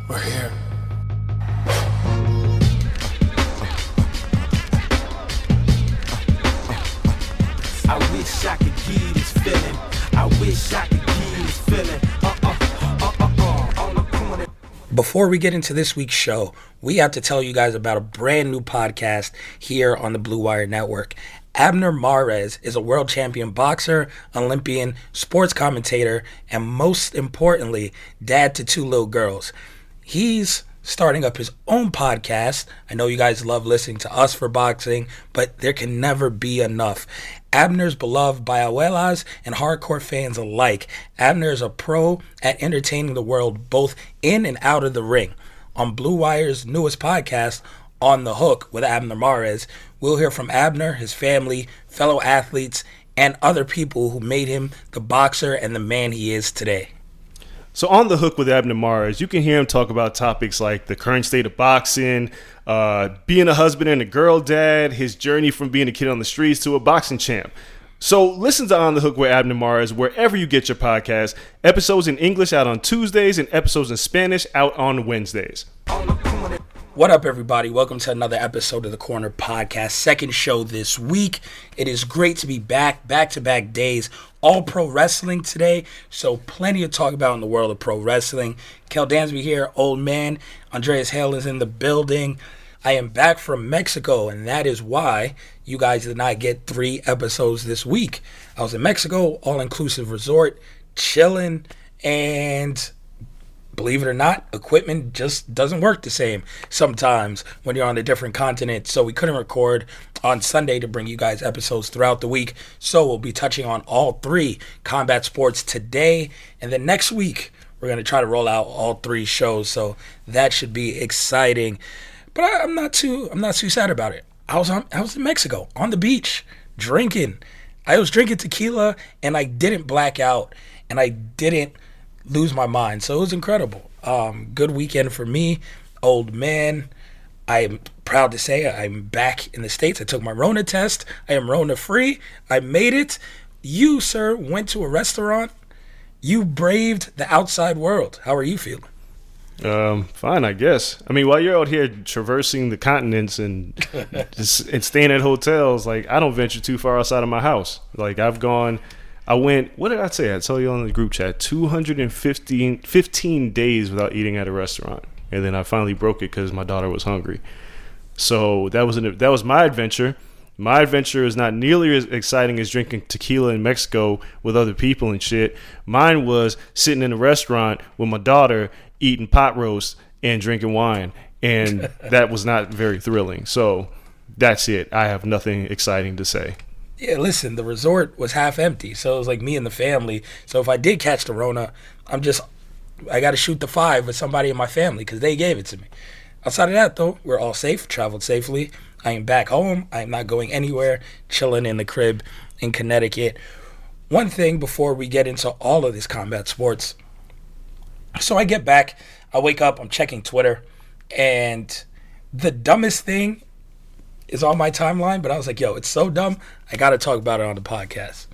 We're here. I wish I could give you this feeling. I wish I could give you this feeling. On the corner. Before we get into this week's show, we have to tell you guys about a brand new podcast here on the Blue Wire Network. Abner Mares is a world champion boxer, Olympian, sports commentator, and most importantly, dad to two little girls. He's starting up his own podcast. I know you guys love listening to us for boxing, but there can never be enough. Abner's beloved by abuelas and hardcore fans alike. Abner is a pro at entertaining the world both in and out of the ring. On Blue Wire's newest podcast, On the Hook with Abner Mares, we'll hear from Abner, his family, fellow athletes, and other people who made him the boxer and the man he is today. So on the Hook with Abner Mares, you can hear him talk about topics like the current state of boxing, being a husband and a girl dad, his journey from being a kid on the streets to a boxing champ. So listen to On the Hook with Abner Mares wherever you get your podcast. Episodes in English out on Tuesdays and episodes in Spanish out on Wednesdays. What up, everybody? Welcome to another episode of the Corner Podcast, second show this week. It is great to be back-to-back days, all pro wrestling today, so plenty to talk about in the world of pro wrestling. Kel Dansby here, old man. Andreas Hale is in the building. I am back from Mexico, and that is why you guys did not get 3 episodes this week. I was in Mexico, all-inclusive resort, chilling, and believe it or not, equipment just doesn't work the same sometimes when you're on a different continent. So we couldn't record on Sunday to bring you guys episodes throughout the week. So we'll be touching on all 3 combat sports today. And then next week, we're going to try to roll out all 3 shows. So that should be exciting. But I'm not too sad about it. I was in Mexico on the beach drinking. I was drinking tequila and I didn't black out and I didn't lose my mind. So it was incredible. Good weekend for me, old man. I'm proud to say I'm back in the States. I took my Rona test. I am Rona free. I made it. You, sir, went to a restaurant. You braved the outside world. How are you feeling? Fine, I guess. I mean, while you're out here traversing the continents and and staying at hotels, like, I don't venture too far outside of my house. Like, I went, what did I say? I told you on the group chat, 15 days without eating at a restaurant. And then I finally broke it because my daughter was hungry. So that was my adventure. My adventure is not nearly as exciting as drinking tequila in Mexico with other people and shit. Mine was sitting in a restaurant with my daughter eating pot roast and drinking wine. And that was not very thrilling. So that's it. I have nothing exciting to say. Yeah, listen, the resort was half empty, so it was like me and the family. So if I did catch the Rona, I got to shoot the 5 with somebody in my family because they gave it to me. Outside of that, though, we're all safe, traveled safely. I am back home. I am not going anywhere, chilling in the crib in Connecticut. One thing before we get into all of this combat sports. So I get back, I wake up, I'm checking Twitter, and the dumbest thing is on my timeline, but I was like, yo, it's so dumb, I got to talk about it on the podcast.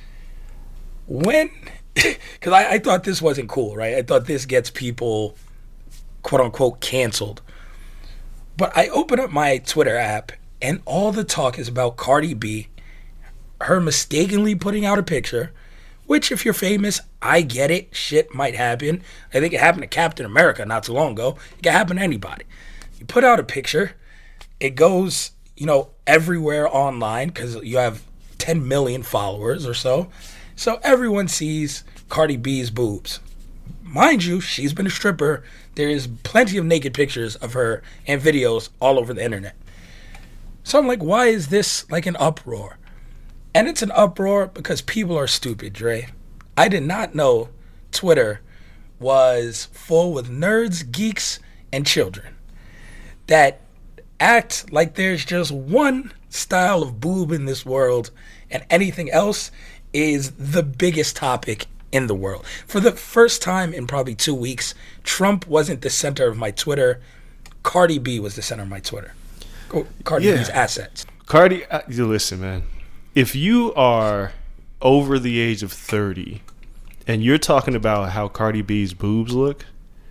Because I thought this wasn't cool, right? I thought this gets people, quote-unquote, canceled. But I open up my Twitter app, and all the talk is about Cardi B, her mistakenly putting out a picture, which, if you're famous, I get it. Shit might happen. I think it happened to Captain America not too long ago. It can happen to anybody. You put out a picture, it goes, everywhere online because you have 10 million followers or so. So everyone sees Cardi B's boobs. Mind you, she's been a stripper. There is plenty of naked pictures of her and videos all over the internet. So I'm like, why is this like an uproar? And it's an uproar because people are stupid, Dre. I did not know Twitter was full with nerds, geeks, and children that act like there's just one style of boob in this world and anything else is the biggest topic in the world. For the first time in probably 2 weeks, Trump wasn't the center of my Twitter. Cardi B was the center of my Twitter. Cardi B's assets. Cardi, listen, man. If you are over the age of 30 and you're talking about how Cardi B's boobs look,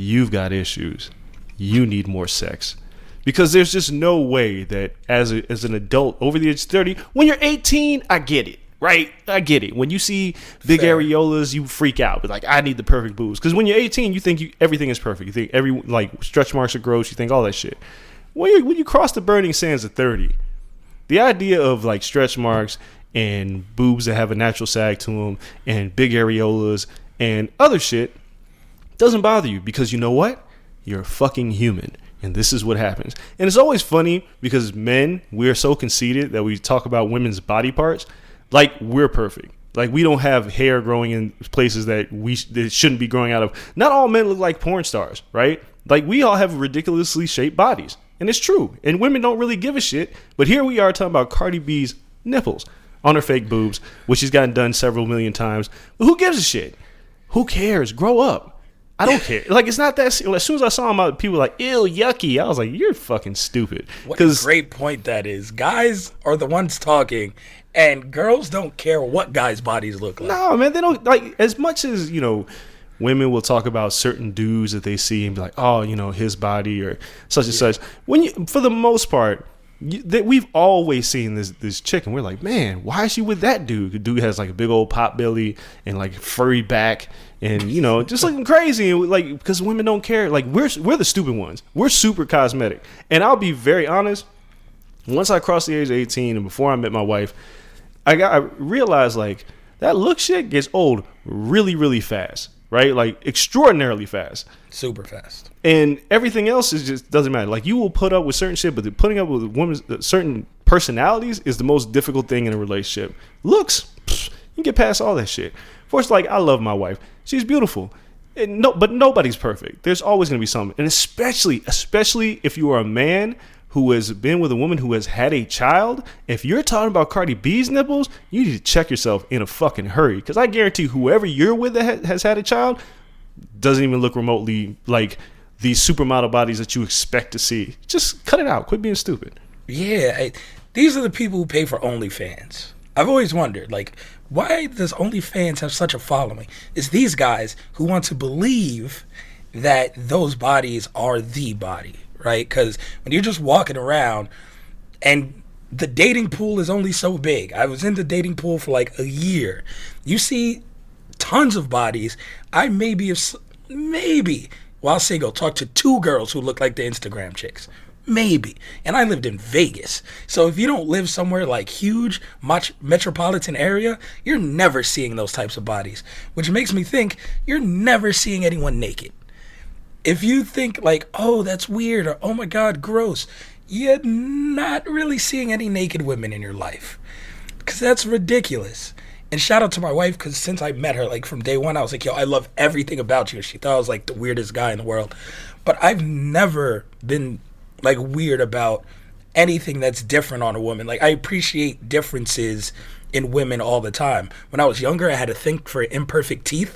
you've got issues. You need more sex. Because there's just no way that as an adult over the age of 30, when you're 18, I get it, right? I get it. When you see big areolas, you freak out. But like, I need the perfect boobs. Because when you're 18, you think everything is perfect. You think like stretch marks are gross. You think all that shit. When you cross the burning sands of 30, the idea of like stretch marks and boobs that have a natural sag to them and big areolas and other shit doesn't bother you, because you know what? You're a fucking human. And this is what happens. And it's always funny because men, we're so conceited that we talk about women's body parts like we're perfect. Like we don't have hair growing in places that shouldn't be growing out of. Not all men look like porn stars, right? Like we all have ridiculously shaped bodies. And it's true. And women don't really give a shit. But here we are talking about Cardi B's nipples on her fake boobs, which she's gotten done several million times. But who gives a shit? Who cares? Grow up. I don't care. Like, it's not that. As soon as I saw them, people were like, ew, yucky. I was like, you're fucking stupid. What a great point that is. Guys are the ones talking, and girls don't care what guys' bodies look like. No, man, they don't. Like, as much as, women will talk about certain dudes that they see and be like, oh, his body or such and such. For the most part, we've always seen this chick, and we're like, man, why is she with that dude? The dude has like a big old pot belly and like furry back. And just looking crazy, like, because women don't care. Like we're the stupid ones. We're super cosmetic. And I'll be very honest. Once I crossed the age of 18 and before I met my wife, I realized like that look shit gets old really, really fast, right? Like extraordinarily fast, super fast. And everything else just doesn't matter. Like you will put up with certain shit, but putting up with women's certain personalities is the most difficult thing in a relationship. Looks, you can get past all that shit. First, like I love my wife. She's beautiful. But nobody's perfect. There's always going to be something. And especially if you are a man who has been with a woman who has had a child, if you're talking about Cardi B's nipples, you need to check yourself in a fucking hurry. Because I guarantee whoever you're with that has had a child doesn't even look remotely like these supermodel bodies that you expect to see. Just cut it out. Quit being stupid. Yeah. These are the people who pay for OnlyFans. I've always wondered, like, why does OnlyFans have such a following? It's these guys who want to believe that those bodies are the body, right? Because when you're just walking around and the dating pool is only so big. I was in the dating pool for like a year. You see tons of bodies. I maybe, while single, talked to 2 girls who look like the Instagram chicks. Maybe. And I lived in Vegas. So if you don't live somewhere like huge metropolitan area, you're never seeing those types of bodies, which makes me think you're never seeing anyone naked. If you think like, oh, that's weird, or oh my God, gross, you're not really seeing any naked women in your life, because that's ridiculous. And shout out to my wife, because since I met her, like from day one, I was like, yo, I love everything about you. She thought I was like the weirdest guy in the world. But I've never been like weird about anything that's different on a woman. Like I appreciate differences in women all the time. When I was younger, I had to think for imperfect teeth.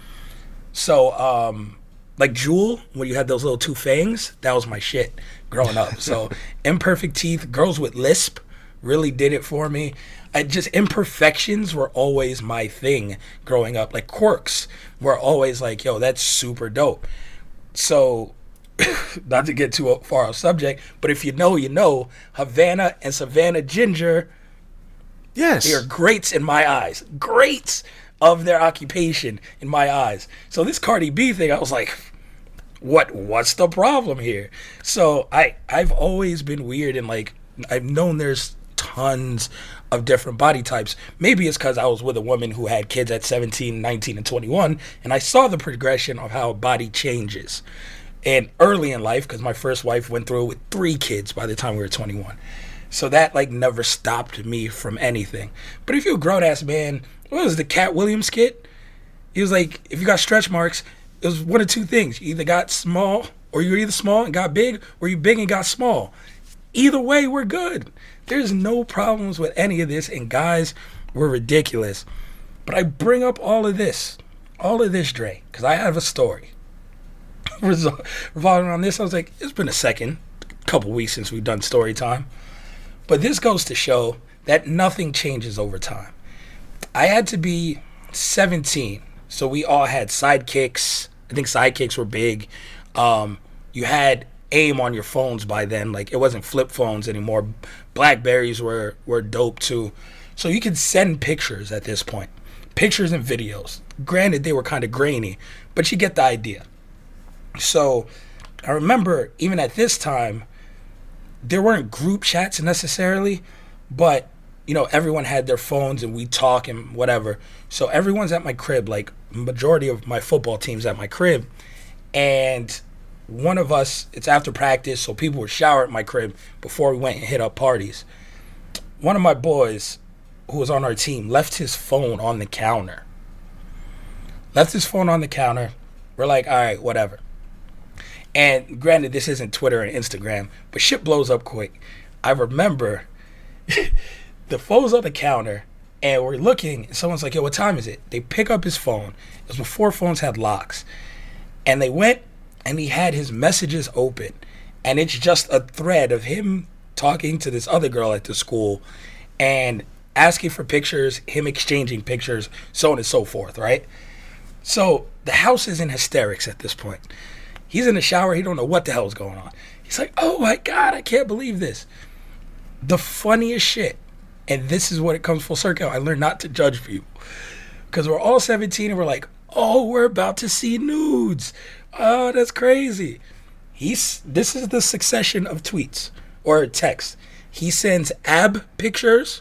So, like Jewel, when you had those little 2 fangs, that was my shit growing up. So imperfect teeth, girls with lisp really did it for me. Imperfections were always my thing growing up. Like quirks were always like, yo, that's super dope. So, not to get too far off subject, but if you know, Havana and Savannah Ginger, yes, they are greats in my eyes. Greats of their occupation in my eyes. So this Cardi B thing, I was like, what's the problem here? So I've always been weird, and like I've known there's tons of different body types. Maybe it's because I was with a woman who had kids at 17, 19, and 21, and I saw the progression of how a body changes. And early in life, because my first wife went through it with 3 kids by the time we were 21. So that like never stopped me from anything. But if you're a grown-ass man, what was the Cat Williams skit? He was like, if you got stretch marks, it was one of 2 things. You either got small, or you were either small and got big, or you big and got small. Either way, we're good. There's no problems with any of this, and guys, we're ridiculous. But I bring up all of this, Dre, because I have a story. Revolving around this, I was like, it's been a couple weeks since we've done story time. But this goes to show that nothing changes over time. I had to be 17, so we all had sidekicks, I think sidekicks were big. You had AIM on your phones by then. Like, it wasn't flip phones anymore. Blackberries were dope too. So you could send pictures at this point. Pictures and videos. Granted, they were kind of grainy, but you get the idea. So I remember even at this time, there weren't group chats necessarily, but everyone had their phones and we talk and whatever. So everyone's at my crib, like majority of my football team's at my crib. And one of us, it's after practice, so people would shower at my crib before we went and hit up parties. One of my boys who was on our team left his phone on the counter. We're like, all right, whatever. And granted, this isn't Twitter and Instagram, but shit blows up quick. I remember the phone's on the counter, and we're looking, and someone's like, yo, what time is it? They pick up his phone. It was before phones had locks. And they went, and he had his messages open. And it's just a thread of him talking to this other girl at the school and asking for pictures, him exchanging pictures, so on and so forth, right? So the house is in hysterics at this point. He's in the shower. He don't know what the hell is going on. He's like, oh, my God, I can't believe this. The funniest shit, and this is what it comes full circle. I learned not to judge people because we're all 17 and we're like, oh, we're about to see nudes. Oh, that's crazy. This is the succession of tweets or text. He sends ab pictures,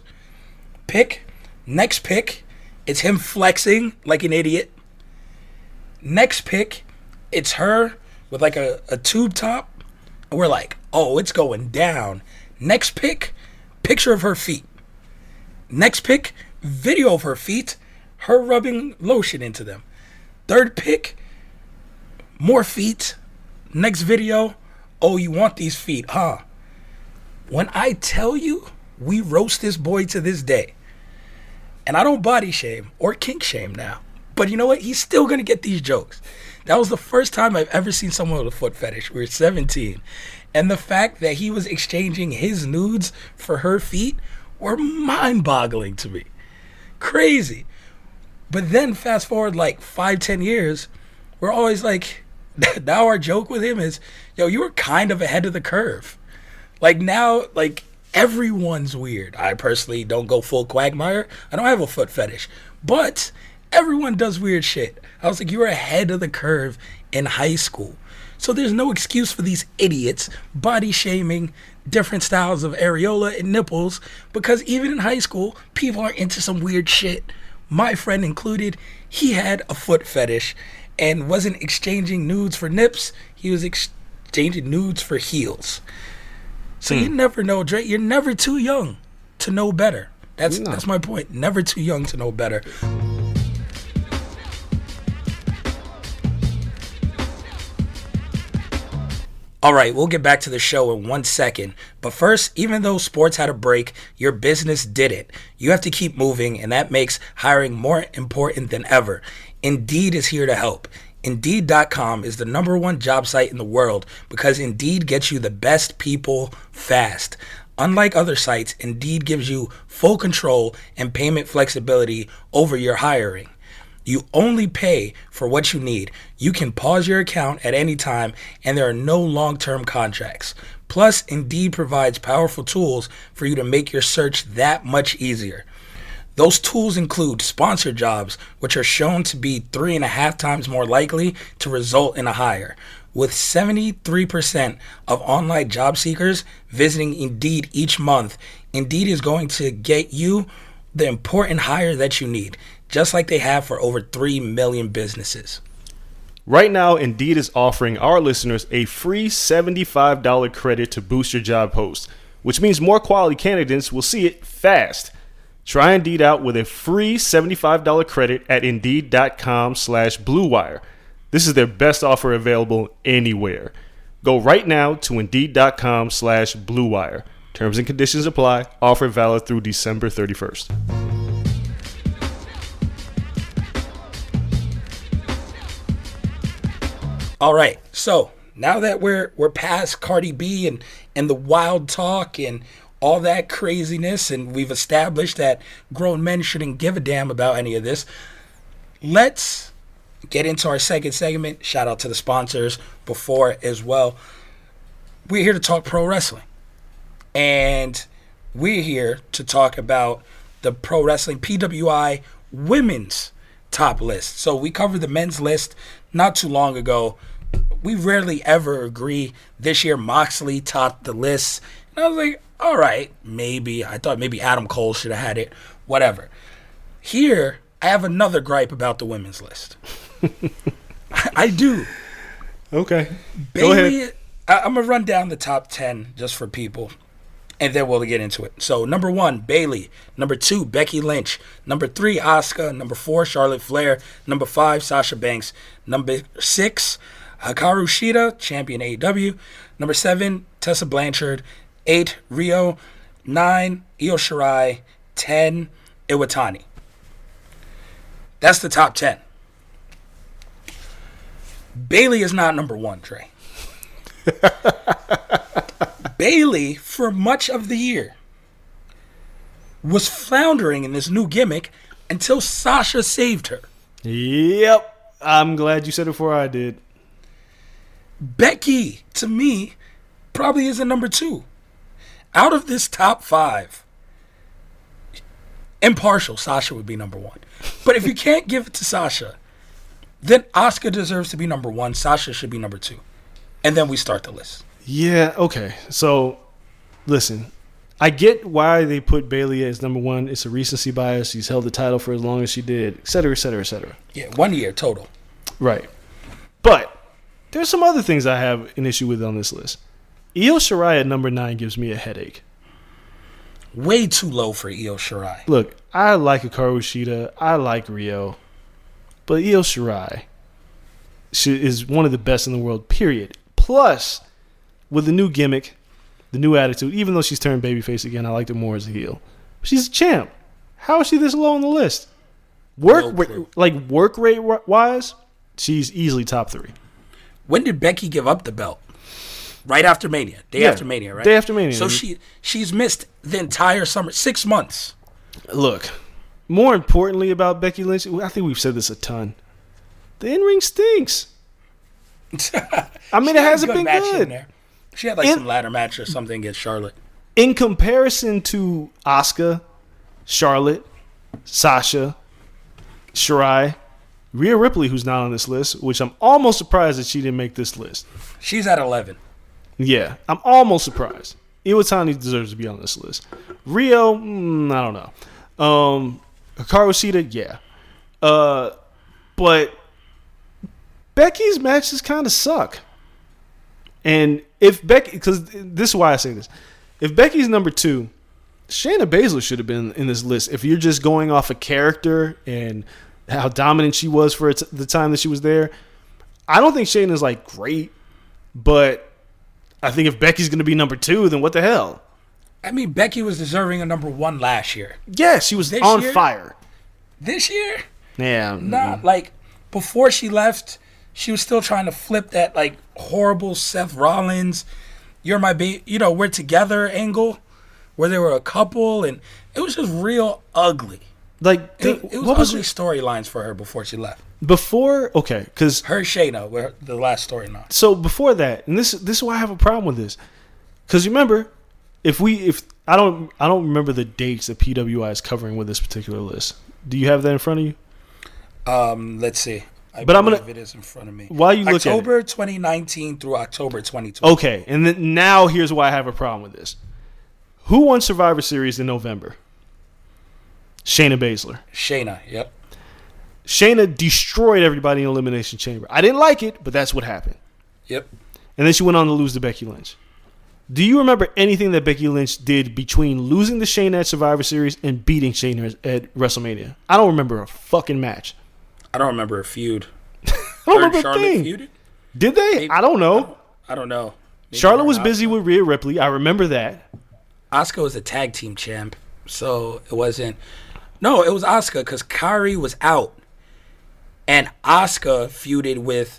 next pic, it's him flexing like an idiot. Next pic, it's her with like a tube top. And we're like, oh, it's going down. Next pic, picture of her feet. Next pic, video of her feet, her rubbing lotion into them. Third pic, more feet. Next video, oh, you want these feet, huh? When I tell you, we roast this boy to this day. And I don't body shame or kink shame now. But you know what? He's still going to get these jokes. That was the first time I've ever seen someone with a foot fetish. We were 17. And the fact that he was exchanging his nudes for her feet were mind-boggling to me. Crazy. But then fast forward like 5-10 years, we're always like, now our joke with him is, yo, you were kind of ahead of the curve. Like now, like everyone's weird. I personally don't go full quagmire. I don't have a foot fetish. But everyone does weird shit. I was like, you were ahead of the curve in high school. So there's no excuse for these idiots body shaming different styles of areola and nipples, because even in high school, people are into some weird shit. My friend included, he had a foot fetish and wasn't exchanging nudes for nips. He was exchanging nudes for heels. So you never know, Dre. You're never too young to know better. That's my point. Never too young to know better. All right, we'll get back to the show in 1 second. But first, even though sports had a break, your business didn't. You have to keep moving, and that makes hiring more important than ever. Indeed is here to help. Indeed.com is the #1 job site in the world because Indeed gets you the best people fast. Unlike other sites, Indeed gives you full control and payment flexibility over your hiring. You only pay for what you need. You can pause your account at any time, and there are no long-term contracts. Plus, Indeed provides powerful tools for you to make your search that much easier. Those tools include sponsored jobs, which are shown to be 3.5 times more likely to result in a hire. With 73% of online job seekers visiting Indeed each month, Indeed is going to get you the important hire that you need, just like they have for over 3 million businesses. Right now, Indeed is offering our listeners a free $75 credit to boost your job post, which means more quality candidates will see it fast. Try Indeed out with a free $75 credit at Indeed.com/BlueWire. This is their best offer available anywhere. Go right now to Indeed.com/BlueWire. Terms and conditions apply. Offer valid through December 31st. All right, so now that we're past Cardi B and the wild talk and all that craziness, and we've established that grown men shouldn't give a damn about any of this, let's get into our second segment. Shout out to the sponsors before as well. We're here to talk pro wrestling. And we're here to talk about the Pro Wrestling PWI women's top list. So we covered the men's list not too long ago. We rarely ever agree. This year, Moxley topped the list. And I was like, all right, maybe. I thought maybe Adam Cole should have had it. Whatever. Here, I have another gripe about the women's list. I do. Okay. Bailey, Go ahead. I'm going to run down the top 10 just for people, and then we'll get into it. So, number 1, Bailey. Number 2, Becky Lynch. Number 3, Asuka. Number 4, Charlotte Flair. Number 5, Sasha Banks. Number 6, Hikaru Shida, champion AEW. Number 7, Tessa Blanchard. 8, Rio. 9, Io Shirai. 10, Iwatani. That's the top 10. Bailey is not number 1, Trey. Bailey, for much of the year, was floundering in this new gimmick until Sasha saved her. Yep. I'm glad you said it before I did. Becky, to me, probably isn't number 2. Out of this top 5, impartial, Sasha would be number 1. But if you can't give it to Sasha, then Asuka deserves to be number 1. Sasha should be number 2. And then we start the list. Yeah, okay. So, listen, I get why they put Bailey as number 1. It's a recency bias. She's held the title for as long as she did, et cetera, et cetera, et cetera. Yeah, 1 year total. Right. But there's some other things I have an issue with on this list. Io Shirai at number 9 gives me a headache. Way too low for Io Shirai. Look, I like Hikaru Shida. I like Rio. But Io Shirai is one of the best in the world, period. Plus, with the new gimmick, the new attitude, even though she's turned babyface again, I liked her more as a heel. She's a champ. How is she this low on the list? Work rate wise, she's easily top 3. When did Becky give up the belt? Right after Mania. Day after Mania, right? Day after Mania. So she's missed the entire summer, 6 months. Look, more importantly about Becky Lynch, I think we've said this a ton. The in-ring stinks. I mean, it hasn't been good. In there. She had some ladder match or something against Charlotte. In comparison to Asuka, Charlotte, Sasha, Shirai, Rhea Ripley, who's not on this list, which I'm almost surprised that she didn't make this list. She's at 11. Yeah, I'm almost surprised. Iwatani deserves to be on this list. Rio, I don't know. Hikaru Shida, yeah. But Becky's matches kind of suck. And if Becky, because this is why I say this, if Becky's number 2, Shayna Baszler should have been in this list. If you're just going off a character and how dominant she was for the time that she was there, I don't think Shayna's great, but I think if Becky's going to be number 2, then what the hell? I mean, Becky was deserving a number 1 last year. Yeah, she was on fire. This year? Yeah. Nah, before she left, she was still trying to flip that, horrible Seth Rollins, you're my baby, we're together angle, where they were a couple, and it was just real ugly. It was ugly storylines for her before she left. Because her Shayna were the last storyline. So before that, and this is why I have a problem with this, because remember, if I don't remember the dates that PWI is covering with this particular list. Do you have that in front of you? Let's see. I'm gonna. It is in front of me. While you look at October 2019 through October 2020. Okay, and then now here's why I have a problem with this. Who won Survivor Series in November? Shayna Baszler. Shayna, yep. Shayna destroyed everybody in Elimination Chamber. I didn't like it, but that's what happened. Yep. And then she went on to lose to Becky Lynch. Do you remember anything that Becky Lynch did between losing to Shayna at Survivor Series and beating Shayna at WrestleMania? I don't remember a fucking match. I don't remember a feud. I don't remember a Charlotte thing. Feuded? Did they? Maybe. I don't know. I don't know. Maybe Charlotte was busy with Rhea Ripley. I remember that. Asuka was a tag team champ, so it wasn't. No, it was Asuka because Kairi was out, and Asuka feuded with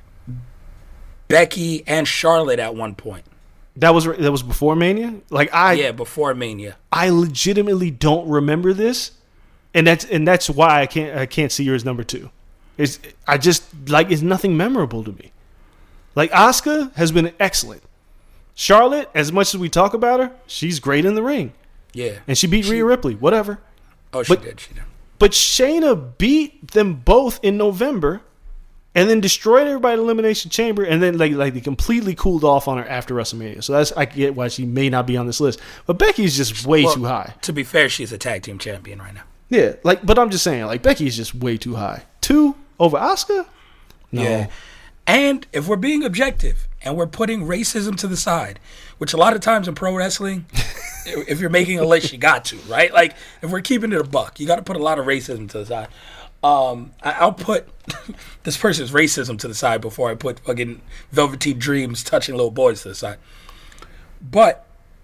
Becky and Charlotte at one point. That was before Mania? Before Mania. I legitimately don't remember this. And that's why I can't see her as number 2. It's nothing memorable to me. Like, Asuka has been excellent. Charlotte, as much as we talk about her, she's great in the ring. Yeah. And she beat Rhea Ripley, whatever. Oh, she did. But Shayna beat them both in November and then destroyed everybody in Elimination Chamber, and then like they completely cooled off on her after WrestleMania. So I get why she may not be on this list. But Becky's just way too high. To be fair, she's a tag team champion right now. Yeah, but I'm just saying, like, Becky's just way too high. 2 over Asuka? No. Yeah. And if we're being objective and we're putting racism to the side, which a lot of times in pro wrestling, if you're making a list, you got to, right? Like, if we're keeping it a buck, you got to put a lot of racism to the side. I'll put this person's racism to the side before I put fucking Velveteen Dreams touching little boys to the side. But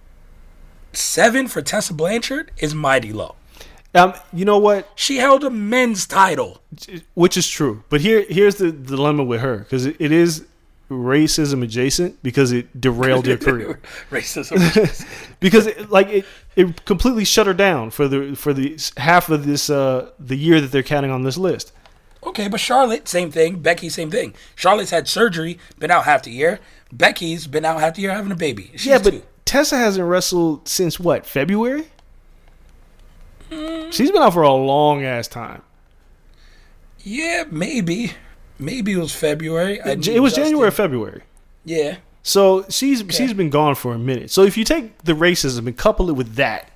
7 for Tessa Blanchard is mighty low. You know what? She held a men's title. Which is true. But here's the dilemma with her, because it is racism adjacent because it derailed your career. Racism adjacent. Because it completely shut her down for the half of this the year that they're counting on this list. Okay, but Charlotte, same thing. Becky, same thing. Charlotte's had surgery, been out half the year. Becky's been out half the year having a baby. She's but 2. Tessa hasn't wrestled since what, February? She's been out for a long ass time. Yeah, maybe. Maybe it was February. It was January or February. Yeah. So she's been gone for a minute. So if you take the racism and couple it with that,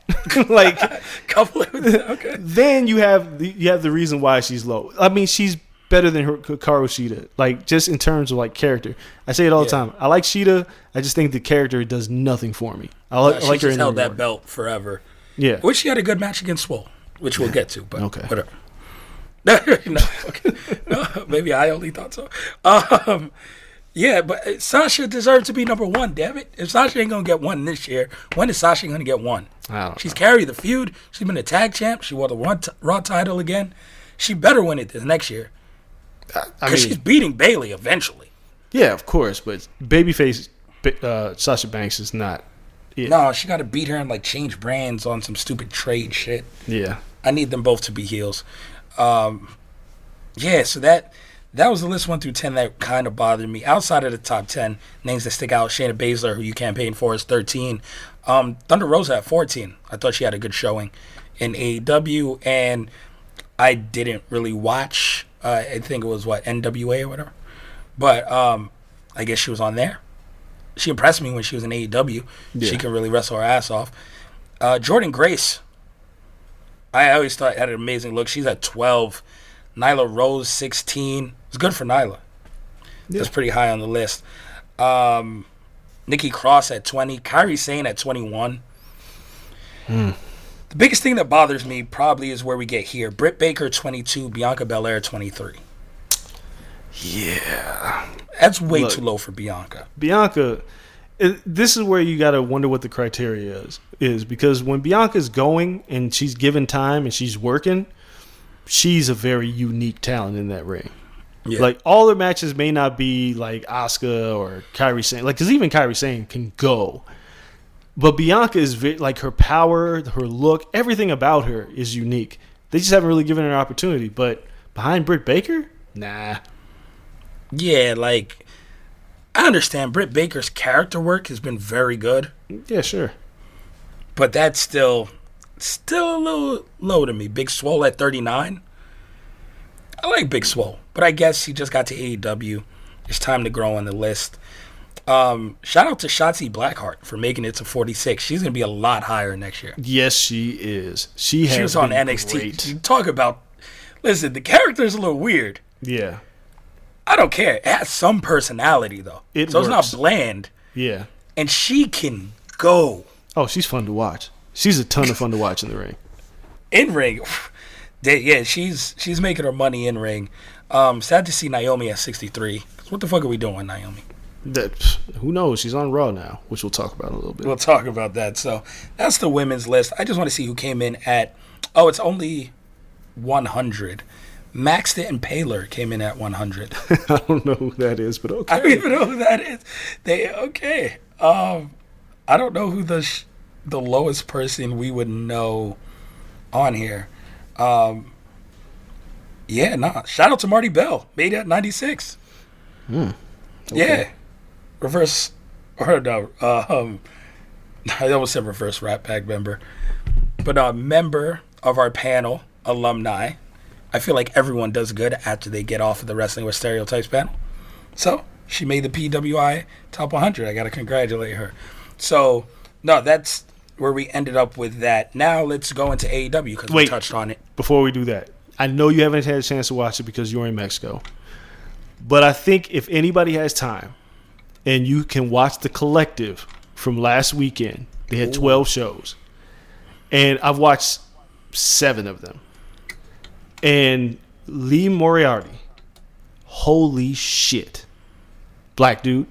Okay. Then you have the reason why she's low. I mean, she's better than Hikaru Shida, like, just in terms of like character. I say it all the time. I like Shida. I just think the character does nothing for me. I like her. She just held that belt forever. Yeah. Which she had a good match against Swole, which we'll get to, but whatever. No, okay. No, maybe I only thought so. Yeah, but Sasha deserves to be number 1, damn it. If Sasha ain't going to get 1 this year, when is Sasha going to get 1? She's carried the feud. She's been a tag champ. She won the Raw title again. She better win it this next year. Because she's beating Bayley eventually. Yeah, of course, but babyface Sasha Banks is not. Yeah. No, she got to beat her and like change brands on some stupid trade shit. Yeah. I need them both to be heels. Yeah, so that was the list 1 through 10 that kind of bothered me. Outside of the top 10 names that stick out, Shayna Baszler, who you campaigned for, is 13. Thunder Rosa at 14. I thought she had a good showing in AEW, and I didn't really watch. I think it was NWA or whatever. But I guess she was on there. She impressed me when she was in AEW. Yeah. She can really wrestle her ass off. Jordynne Grace, I always thought had an amazing look. She's at 12. Nyla Rose, 16. It's good for Nyla. Yeah. That's pretty high on the list. Nikki Cross at 20. Kairi Sane at 21. The biggest thing that bothers me probably is where we get here. Britt Baker, 22. Bianca Belair, 23. Yeah. That's way too low for Bianca. Bianca, this is where you got to wonder what the criteria is because when Bianca's going and she's given time and she's working, she's a very unique talent in that ring. Yeah. Like, all her matches may not be like Asuka or Kairi Sane. Like, because even Kairi Sane can go. But Bianca is like, her power, her look, everything about her is unique. They just haven't really given her an opportunity. But behind Britt Baker, nah. Yeah, like, I understand Britt Baker's character work has been very good. Yeah, sure. But that's still a little low to me. Big Swole at 39. I like Big Swole, but I guess he just got to AEW. It's time to grow on the list. Shout out to Shotzi Blackheart for making it to 46. She's going to be a lot higher next year. Yes, she is. She was on NXT. Great. You talk about, listen, the character's a little weird. Yeah. I don't care. It has some personality, though. It's not bland. Yeah. And she can go. Oh, she's fun to watch. She's a ton of fun to watch in the ring. In ring. Yeah, she's making her money in ring. Sad to see Naomi at 63. What the fuck are we doing, Naomi? Who knows? She's on Raw now, which we'll talk about in a little bit. We'll talk about that. So that's the women's list. I just want to see who came in at, it's only 100. Maxton and Paler came in at 100. I don't know who that is, but okay. I don't even know who that is. Okay. I don't know who the lowest person we would know on here. Yeah, nah. Shout out to Marty Bell. Made at 96. Okay. Yeah. Reverse, or no, I almost said reverse Rat Pack member. But a member of our panel, alumni. I feel like everyone does good after they get off of the Wrestling with Stereotypes panel. So, she made the PWI Top 100. I got to congratulate her. So, no, that's where we ended up with that. Now, let's go into AEW because we touched on it. Before we do that, I know you haven't had a chance to watch it because you're in Mexico. But I think if anybody has time and you can watch The Collective from last weekend, they had 12 shows. And I've watched 7 of them. And Lee Moriarty, holy shit. Black dude,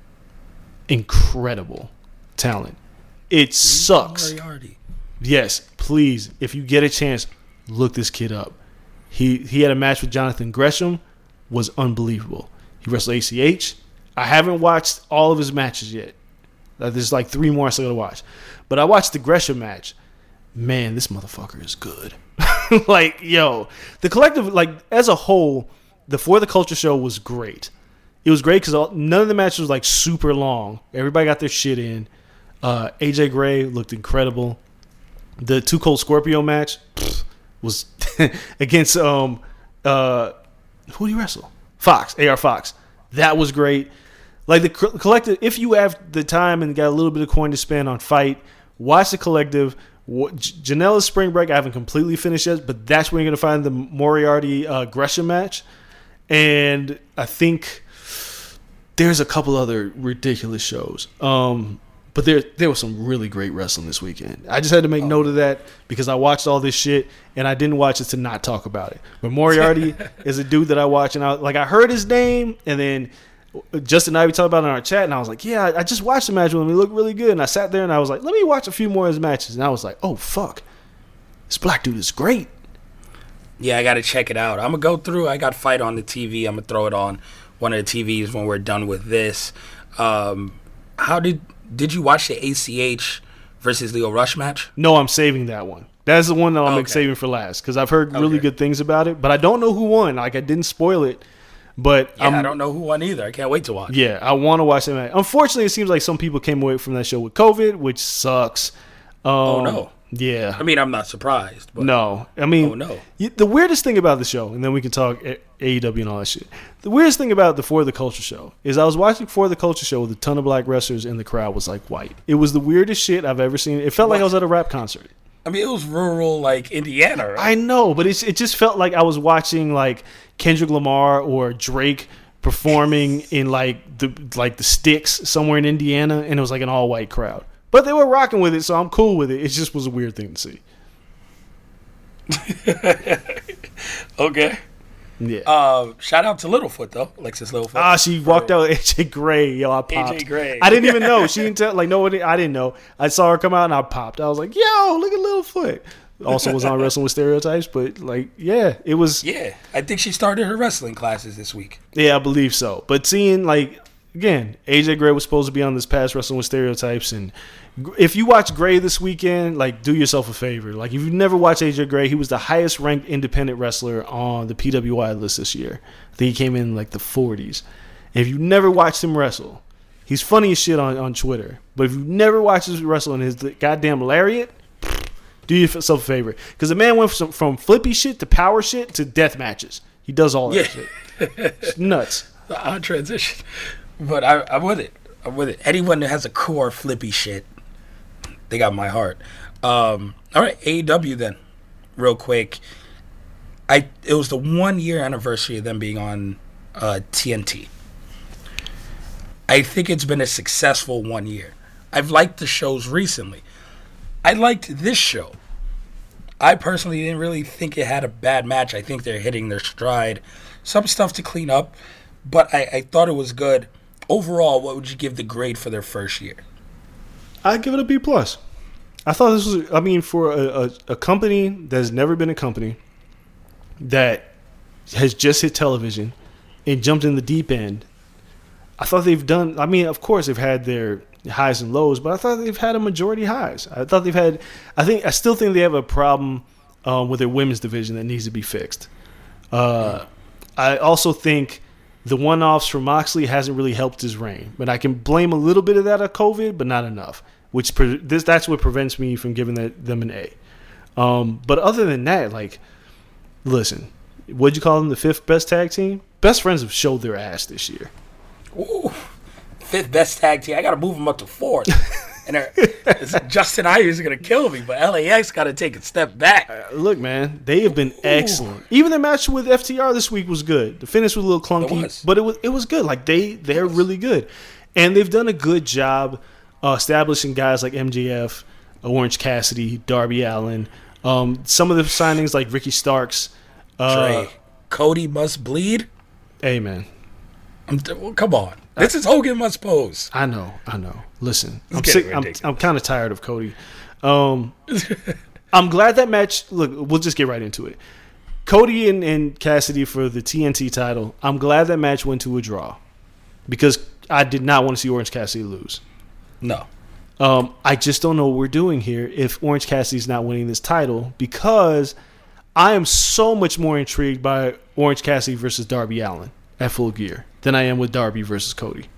incredible talent. It sucks. Moriarty. Yes, please, if you get a chance, look this kid up. He had a match with Jonathan Gresham, was unbelievable. He wrestled ACH. I haven't watched all of his matches yet. There's like 3 more I still gotta watch. But I watched the Gresham match. Man, this motherfucker is good. Like, yo, The Collective, like, as a whole, the For the Culture show was great. It was great because none of the matches was like super long. Everybody got their shit in. AJ Gray looked incredible. The Too Cold Scorpio match was against who did he wrestle? Fox, AR Fox. That was great. Like the Collective, if you have the time and got a little bit of coin to spend on Fight, watch The Collective. Janela's Spring Break I haven't completely finished yet, but that's where you're gonna find the Moriarty Gresham match. And I think there's a couple other ridiculous shows. But there was some really great wrestling this weekend. I just had to make note of that because I watched all this shit and I didn't watch it to not talk about it. But Moriarty is a dude that I watch, and I heard his name, and then Justin and I talked about it in our chat, and I was like, yeah, I just watched the match with him. He looked really good. And I sat there and I was like, let me watch a few more of his matches. And I was like, oh, fuck. This black dude is great. Yeah, I got to check it out. I'm going to go through. I got Fight on the TV. I'm going to throw it on one of the TVs when we're done with this. How did you watch the ACH versus Leo Rush match? No, I'm saving that one. That's the one that I'm saving for last because I've heard really good things about it. But I don't know who won. Like, I didn't spoil it. But yeah, I don't know who won either. I can't wait to watch. Yeah, I want to watch that match. Unfortunately, it seems like some people came away from that show with COVID, which sucks. Oh, no. Yeah. I mean, I'm not surprised. But no. I mean, oh, no. The weirdest thing about the show, and then we can talk AEW and all that shit. The weirdest thing about the For the Culture show is I was watching For the Culture show with a ton of black wrestlers and the crowd was like white. It was the weirdest shit I've ever seen. It felt like I was at a rap concert. I mean, it was rural, like, Indiana, right? I know, but it just felt like I was watching, like, Kendrick Lamar or Drake performing in, like the sticks somewhere in Indiana, and it was, like, an all-white crowd. But they were rocking with it, so I'm cool with it. It just was a weird thing to see. Okay. Yeah. Shout out to Littlefoot though, Alexis Littlefoot. She walked out with AJ Gray. Yo, I popped. AJ Gray. I didn't even know. She didn't tell. Like nobody. I didn't know. I saw her come out and I popped. I was like, yo, look at Littlefoot. Also was on Wrestling with Stereotypes, but like, yeah, it was. Yeah, I think she started her wrestling classes this week. Yeah, I believe so. But seeing like again, AJ Gray was supposed to be on this past Wrestling with Stereotypes, and if you watch Gray this weekend, like, do yourself a favor. Like, if you've never watched AJ Gray, he was the highest ranked independent wrestler on the PWI list this year. I think he came in like the 40s. And if you've never watched him wrestle, he's funny as shit on Twitter. But if you've never watched him wrestle in his goddamn lariat, do yourself a favor. Because the man went from flippy shit to power shit to death matches. He does all that shit. It's nuts. The odd transition. But I'm with it. I'm with it. Anyone that has a core flippy shit, they got my heart. All right, AEW then, real quick. It was the 1 year anniversary of them being on TNT. I think it's been a successful 1 year. I've liked the shows recently. I liked this show. I personally didn't really think it had a bad match. I think they're hitting their stride. Some stuff to clean up, but I thought it was good. Overall, what would you give the grade for their first year? I'd give it a B+. I thought this was, I mean, for a company that's never been a company that has just hit television and jumped in the deep end, I thought they've done, I mean, of course they've had their highs and lows, but I thought they've had a majority highs. I still think they have a problem with their women's division that needs to be fixed. I also think the one-offs for Moxley hasn't really helped his reign. But I can blame a little bit of that on COVID, but not enough. That's what prevents me from giving them an A. But other than that, like, listen, what'd you call them, the 5th best tag team? Best Friends have showed their ass this year. Ooh, 5th best tag team. I got to move them up to 4th. And Justin Ayers is going to kill me, but LAX got to take a step back. Look, man, they have been excellent. Even the match with FTR this week was good. The finish was a little clunky, but it was good. Like, they're really good. And they've done a good job establishing guys like MJF, Orange Cassidy, Darby Allin. Some of the signings like Ricky Starks. Trey, Cody must bleed. Hey, man. Come on. This is Hogan must pose. I know. Listen, I'm sick. I'm kind of tired of Cody. I'm glad that match. Look, we'll just get right into it. Cody and Cassidy for the TNT title. I'm glad that match went to a draw because I did not want to see Orange Cassidy lose. No. I just don't know what we're doing here if Orange Cassidy's not winning this title because I am so much more intrigued by Orange Cassidy versus Darby Allin at Full Gear than I am with Darby versus Cody.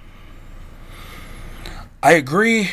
I agree.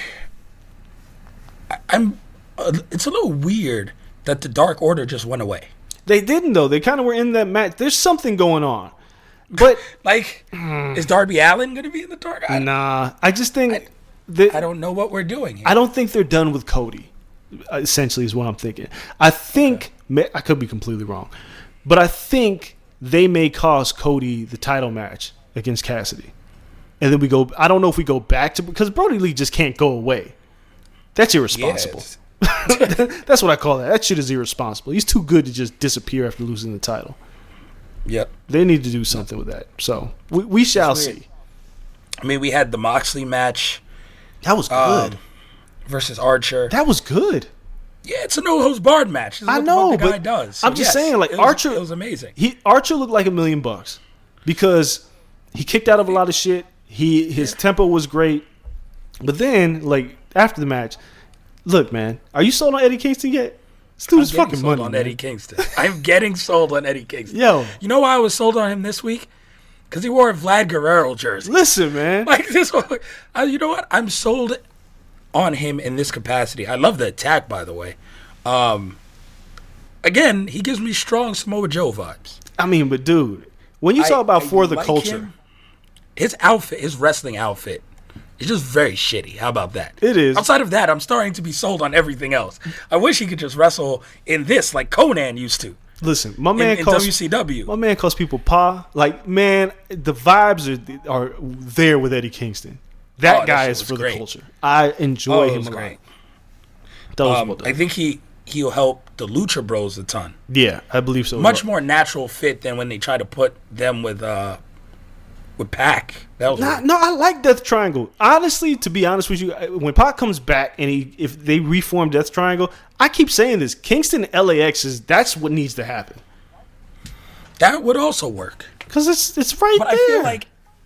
It's a little weird that the Dark Order just went away. They didn't, though. They kind of were in that match. There's something going on. But like, is Darby Allin going to be in the Dark? Nah. I just think... I don't know what we're doing here. I don't think they're done with Cody, essentially, is what I'm thinking. I think... I could be completely wrong. But I think they may cost Cody the title match against Cassidy. And then we go... I don't know if we go back to... Because Brody Lee just can't go away. That's irresponsible. Yes. That's what I call that. That shit is irresponsible. He's too good to just disappear after losing the title. Yep. They need to do something with that. So, we shall see. I mean, we had the Moxley match. That was good. Versus Archer. That was good. Yeah, it's a no-holds barred match. This is I know, the but guy does. So I'm just saying, like, Archer... It was amazing. Archer looked like $1 million because he kicked out of a lot of shit. His tempo was great. But then, like, after the match, look, man, are you sold on Eddie Kingston yet? This dude's fucking money, on man. Eddie Kingston. I'm getting sold on Eddie Kingston. Yo. You know why I was sold on him this week? Because he wore a Vlad Guerrero jersey. Listen, man. Like this one. You know what? I'm sold on him in this capacity. I love the attack, by the way. Again, he gives me strong Samoa Joe vibes. I mean, but dude, when you talk about for the culture, his outfit, his wrestling outfit, is just very shitty. How about that? It is. Outside of that, I'm starting to be sold on everything else. I wish he could just wrestle in this like Conan used to. Listen, my man in calls WCW. My man calls people pa. Like, man, the vibes are there with Eddie Kingston. That guy is for the culture. I enjoy him a lot. That was well done. I think he'll help the Lucha Bros a ton. Yeah, I believe so. Much more natural fit than when they try to put them with Pac. That was no, I like Death Triangle. Honestly, to be honest with you, when Pac comes back and if they reform Death Triangle, I keep saying this: Kingston LAX that's what needs to happen. That would also work because it's right but there. I feel like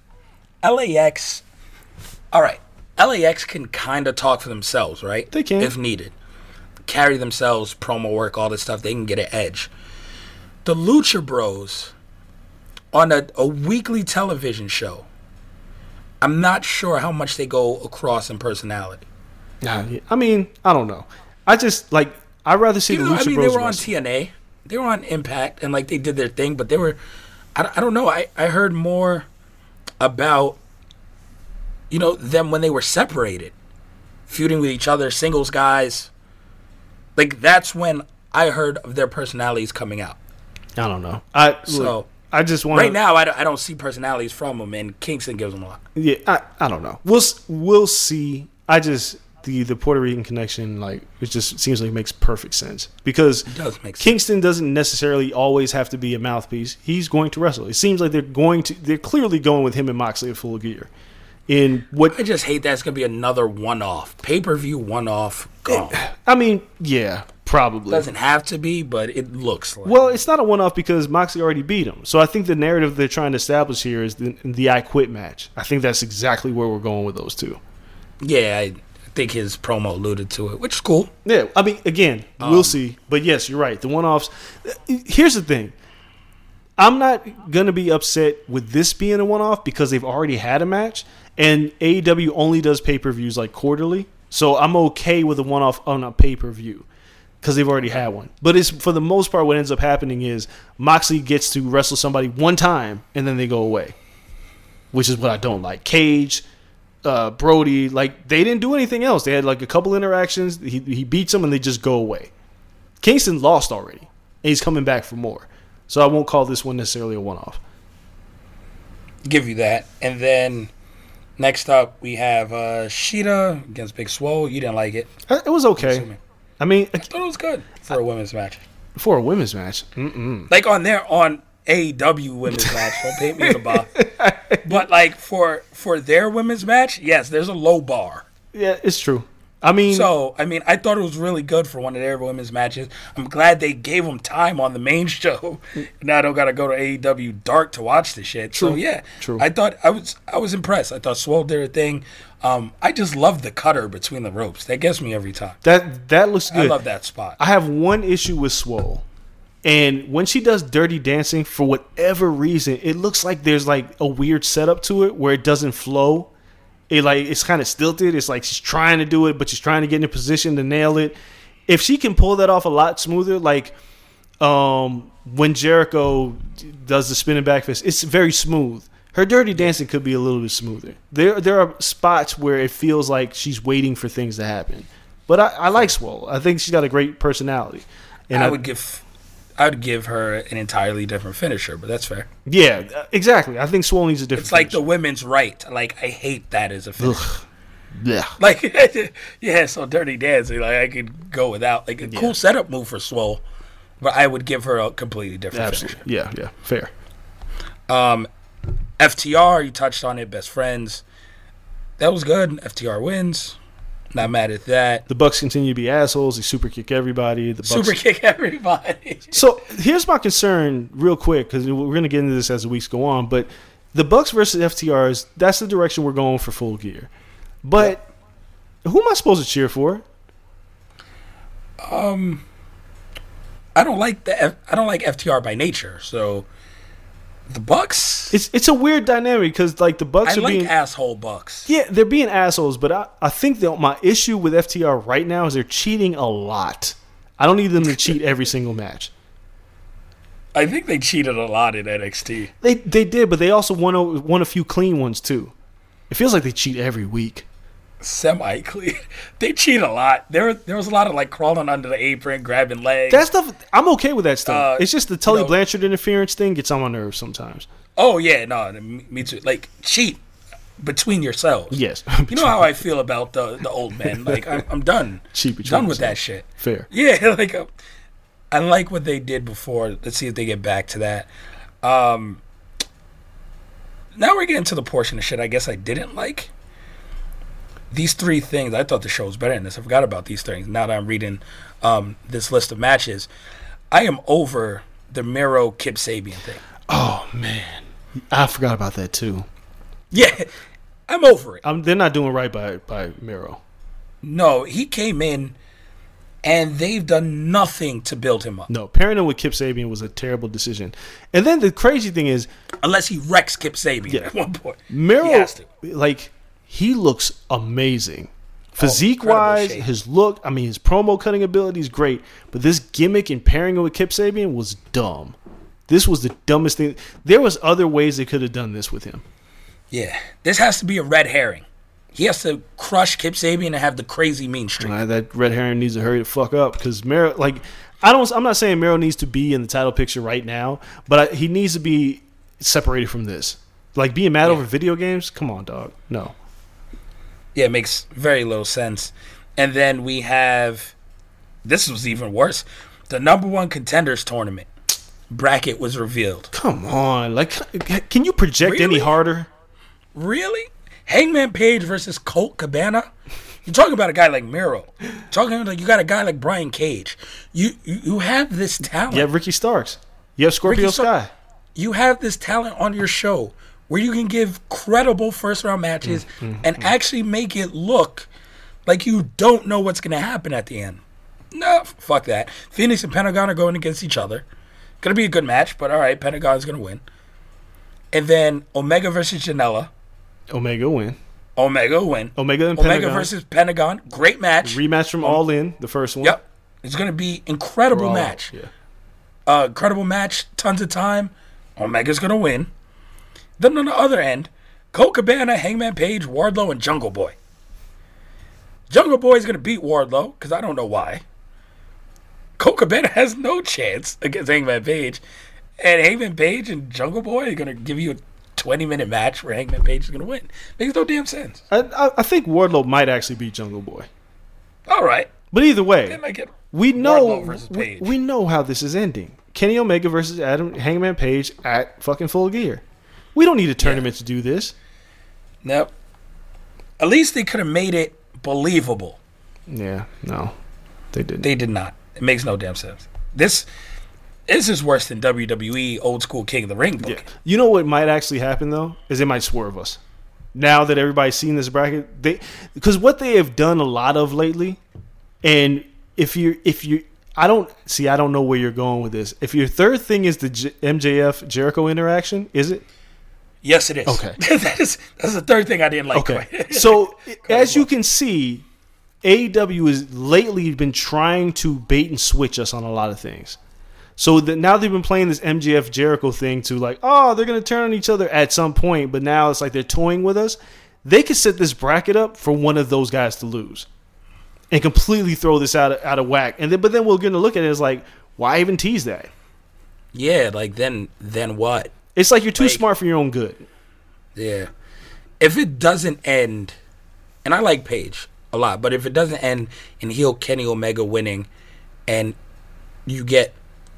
LAX. All right, LAX can kind of talk for themselves, right? They can if needed. Carry themselves, promo work, all this stuff. They can get an edge. The Lucha Bros on a weekly television show, I'm not sure how much they go across in personality. I mean, I don't know. I just like I'd rather see the Lucha Bros. They were on TNA, they were on Impact, and like they did their thing, but they were. I don't know. I heard more about them when they were separated, feuding with each other, singles guys. Like that's when I heard of their personalities coming out. I don't know. I just want right now. I don't see personalities from them, and Kingston gives them a lot. Yeah, I don't know. We'll see. I just the Puerto Rican connection, like it just seems like it makes perfect sense because it does make sense. Kingston doesn't necessarily always have to be a mouthpiece. He's going to wrestle. It seems like they're clearly going with him and Moxley at Full Gear. I just hate that it's gonna be another one-off pay-per-view one-off. Gone. I mean, yeah. Probably. Doesn't have to be, but it looks like. Well, it's not a one-off because Moxley already beat him. So I think the narrative they're trying to establish here is the I Quit match. I think that's exactly where we're going with those two. Yeah, I think his promo alluded to it, which is cool. Yeah, I mean, again, we'll see. But yes, you're right. The one-offs. Here's the thing. I'm not going to be upset with this being a one-off because they've already had a match, and AEW only does pay-per-views like quarterly. So I'm okay with a one-off on a pay-per-view because they've already had one. But it's for the most part what ends up happening is Moxley gets to wrestle somebody one time and then they go away, which is what I don't like. Cage, Brody, like they didn't do anything else. They had like a couple interactions. He beats them and they just go away. Kingston lost already and he's coming back for more. So I won't call this one necessarily a one-off. Give you that. And then next up we have Sheeta against Big Swole. You didn't like it. It was okay. I mean, I thought it was good for a women's match. For a women's match? Like on AEW women's match. Don't paint me in the box. But like for their women's match, yes, there's a low bar. Yeah, it's true. I mean, I thought it was really good for one of their women's matches. I'm glad they gave them time on the main show. Now I don't got to go to AEW Dark to watch the shit. True. So yeah, True. I thought I was impressed. I thought Swole did her thing. I just love the cutter between the ropes. That gets me every time. That looks good. I love that spot. I have one issue with Swole. And when she does Dirty Dancing, for whatever reason, it looks like there's like a weird setup to it where it doesn't flow. It's kind of stilted. It's like she's trying to do it, but she's trying to get in a position to nail it. If she can pull that off a lot smoother, like when Jericho does the spinning back fist, it's very smooth. Her Dirty Dancing could be a little bit smoother. There are spots where it feels like she's waiting for things to happen. But I like Swole. I think she's got a great personality. And I would give her an entirely different finisher, but that's fair. Yeah, exactly. I think Swole needs a different It's like finisher. the women's right. Like, I hate that as a finisher. Yeah. Like, yeah, so Dirty Dancing, like, I could go without. Like, a cool setup move for Swole, but I would give her a completely different Absolutely. finisher. Yeah, fair. FTR, you touched on it, best friends. That was good. FTR wins. Not mad at that. The Bucks continue to be assholes. They super kick everybody. Super kick everybody. So here's my concern real quick, because we're going to get into this as the weeks go on, but the Bucks versus FTRs, that's the direction we're going for Full Gear. But who am I supposed to cheer for? I don't like FTR by nature, so the Bucks. It's a weird dynamic because like the Bucks I are like being asshole Bucks. Yeah, they're being assholes, but I think that my issue with FTR right now is they're cheating a lot. I don't need them to cheat every single match. I think they cheated a lot in NXT. They did, but they also won a few clean ones too. It feels like they cheat every week. Semi-clean. They cheat a lot. There was a lot of like crawling under the apron, grabbing legs. That stuff, I'm okay with that stuff. It's just the Tully you know, Blanchard interference thing gets on my nerves sometimes. Oh yeah, no, me too. Like cheat between yourselves. Yes. You know how I feel about the old men. Like I'm done. Cheat between done with yourselves. that shit. Fair. Yeah, like I like what they did before. Let's see if they get back to that. Now we're getting to the portion of shit I guess I didn't like. These three things, I thought the show was better than this. I forgot about these things. Now that I'm reading this list of matches, I am over the Miro Kip Sabian thing. Oh, man. I forgot about that, too. Yeah, I'm over it. They're not doing right by Miro. No, he came in, and they've done nothing to build him up. No, pairing him with Kip Sabian was a terrible decision. And then the crazy thing is... Unless he wrecks Kip Sabian at one point. Miro, he has to. like... He looks amazing. Physique-wise, his look, I mean, his promo cutting ability is great, but this gimmick and pairing it with Kip Sabian was dumb. This was the dumbest thing. There was other ways they could have done this with him. Yeah. This has to be a red herring. He has to crush Kip Sabian and have the crazy mean streak. That red herring needs to hurry the fuck up because Miro, like, I'm not saying Miro needs to be in the title picture right now, but he needs to be separated from this. Like, being mad over video games? Come on, dog. No. Yeah, it makes very little sense. And then we have, this was even worse, the number one contenders tournament bracket was revealed. Come on. Like, can you project any harder? Really? Hangman Page versus Colt Cabana? You're talking about a guy like Miro. You got a guy like Brian Cage. You have this talent. You have Ricky Starks. You have Scorpio Sky. You have this talent on your show where you can give credible first-round matches and actually make it look like you don't know what's going to happen at the end. No, fuck that. Phoenix and Pentagon are going against each other. Gonna be a good match, but all right, Pentagon's gonna win. And then Omega versus Janela. Omega win. Omega win. Omega and Omega Pentagon. versus Pentagon. Great match. Rematch from All In, the first one. Yep. It's gonna be incredible match. Yeah. Incredible match. Tons of time. Omega's gonna win. Then on the other end, Colt Cabana, Hangman Page, Wardlow, and Jungle Boy. Jungle Boy's gonna beat Wardlow because I don't know why. Colt Cabana has no chance against Hangman Page. And Hangman Page and Jungle Boy are going to give you a 20-minute match where Hangman Page is going to win. Makes no damn sense. I think Wardlow might actually beat Jungle Boy. All right. But either way, They might get we Wardlow know versus Page. we know how this is ending. Kenny Omega versus Hangman Page at fucking Full Gear. We don't need a tournament to do this. Nope. At least they could have made it believable. Yeah, no. They didn't. They did not. It makes no damn sense. This is worse than WWE old school King of the Ring book. Yeah. You know what might actually happen though is they might swerve us. Now that everybody's seen this bracket, because what they have done a lot of lately, and if you I don't know where you're going with this. If your third thing is the MJF Jericho interaction, is it? Yes, it is. Okay. that's the third thing I didn't like. Okay. So as you can see, AEW has lately been trying to bait and switch us on a lot of things. So now they've been playing this MJF Jericho thing to like, oh, they're going to turn on each other at some point, but now it's like they're toying with us. They could set this bracket up for one of those guys to lose and completely throw this out of whack. But then we're going to look at it as like, why even tease that? Yeah, like then what? It's like you're too smart for your own good. Yeah. If it doesn't end, and I like Paige a lot, but if it doesn't end in heel Kenny Omega winning and you get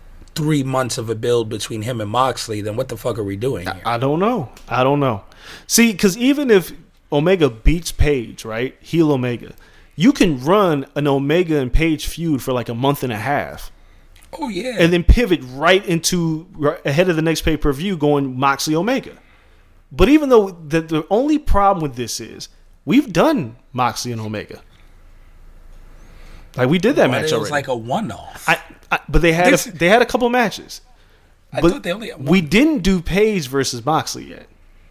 3 months of a build between him and Moxley, then what the fuck are we doing here? I don't know. See, because even if Omega beats Paige, right, heel Omega, you can run an Omega and Paige feud for like a month and a half. Oh, yeah. And then pivot right ahead of the next pay-per-view going Moxley Omega. But even though the only problem with this is we've done Moxley and Omega. Like we did that match already. It was like a one-off. But they had a couple matches. I thought they only had one. We didn't do Paige versus Moxley yet.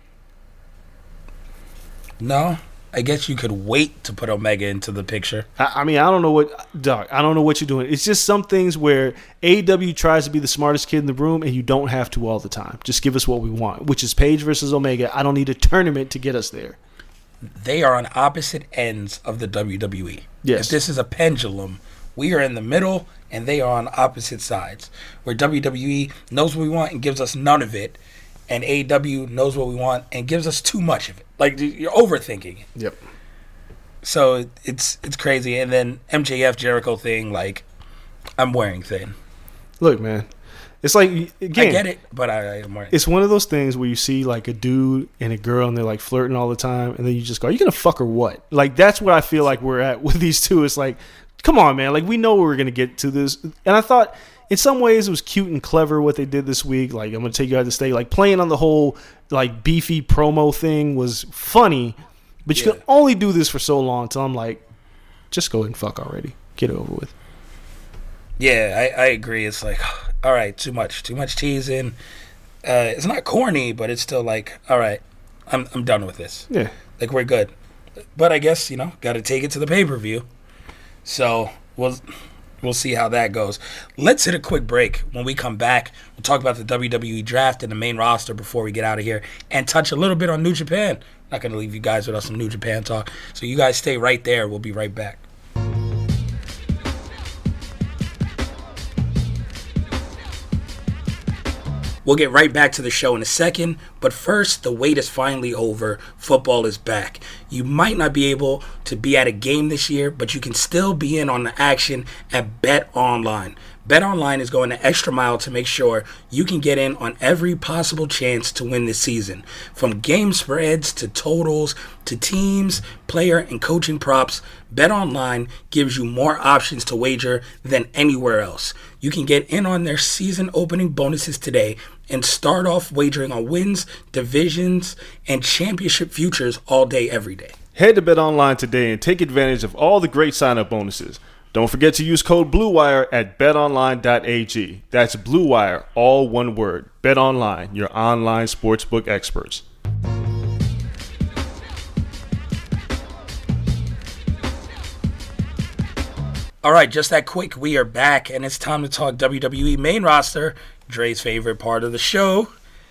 No. I guess you could wait to put Omega into the picture. I mean, I don't know what you're doing. It's just some things where AEW tries to be the smartest kid in the room, and you don't have to all the time. Just give us what we want, which is Paige versus Omega. I don't need a tournament to get us there. They are on opposite ends of the WWE. Yes. If this is a pendulum, we are in the middle, and they are on opposite sides. Where WWE knows what we want and gives us none of it, and AEW knows what we want and gives us too much of it. Like, you're overthinking it. Yep. So it's crazy. And then MJF Jericho thing, like, I'm wearing thin. Look, man, it's like, again, I get it, but I'm wearing. It's one of those things where you see like a dude and a girl and they're like flirting all the time, and then you just go, "Are you gonna fuck or what?" Like that's what I feel like we're at with these two. It's like, come on, man. Like we know we're gonna get to this, and I thought in some ways it was cute and clever what they did this week. Like I'm gonna take you out to stay. Like playing on the whole like beefy promo thing was funny, but you can only do this for so long until I'm like, just go ahead and fuck already. Get it over with. Yeah, I agree. It's like, all right, too much teasing. It's not corny, but it's still like, all right, I'm done with this. Yeah, like we're good. But I guess got to take it to the pay-per-view. So we'll see how that goes. Let's hit a quick break. When we come back, we'll talk about the WWE draft and the main roster before we get out of here, and touch a little bit on New Japan. Not going to leave you guys without some New Japan talk. So you guys stay right there. We'll be right back. We'll get right back to the show in a second, but first, the wait is finally over. Football is back. You might not be able to be at a game this year, but you can still be in on the action at BetOnline. BetOnline is going the extra mile to make sure you can get in on every possible chance to win this season. From game spreads to totals to teams, player, and coaching props, BetOnline gives you more options to wager than anywhere else. You can get in on their season opening bonuses today and start off wagering on wins, divisions, and championship futures all day, every day. Head to BetOnline today and take advantage of all the great sign-up bonuses. Don't forget to use code BlueWire at betonline.ag. That's BlueWire, all one word. BetOnline, your online sportsbook experts. All right, just that quick, we are back, and it's time to talk WWE main roster, Dre's favorite part of the show.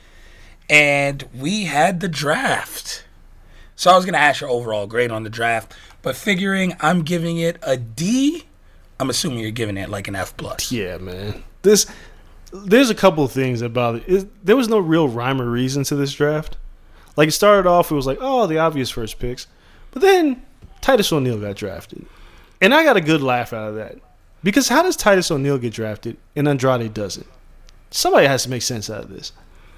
And we had the draft. So I was going to ask your overall grade on the draft, but figuring I'm giving it a D, I'm assuming you're giving it like an F+. Yeah, man. There's a couple of things about it. There was no real rhyme or reason to this draft. Like, it started off, it was like, oh, the obvious first picks. But then Titus O'Neil got drafted. And I got a good laugh out of that. Because how does Titus O'Neil get drafted and Andrade doesn't? Somebody has to make sense out of this.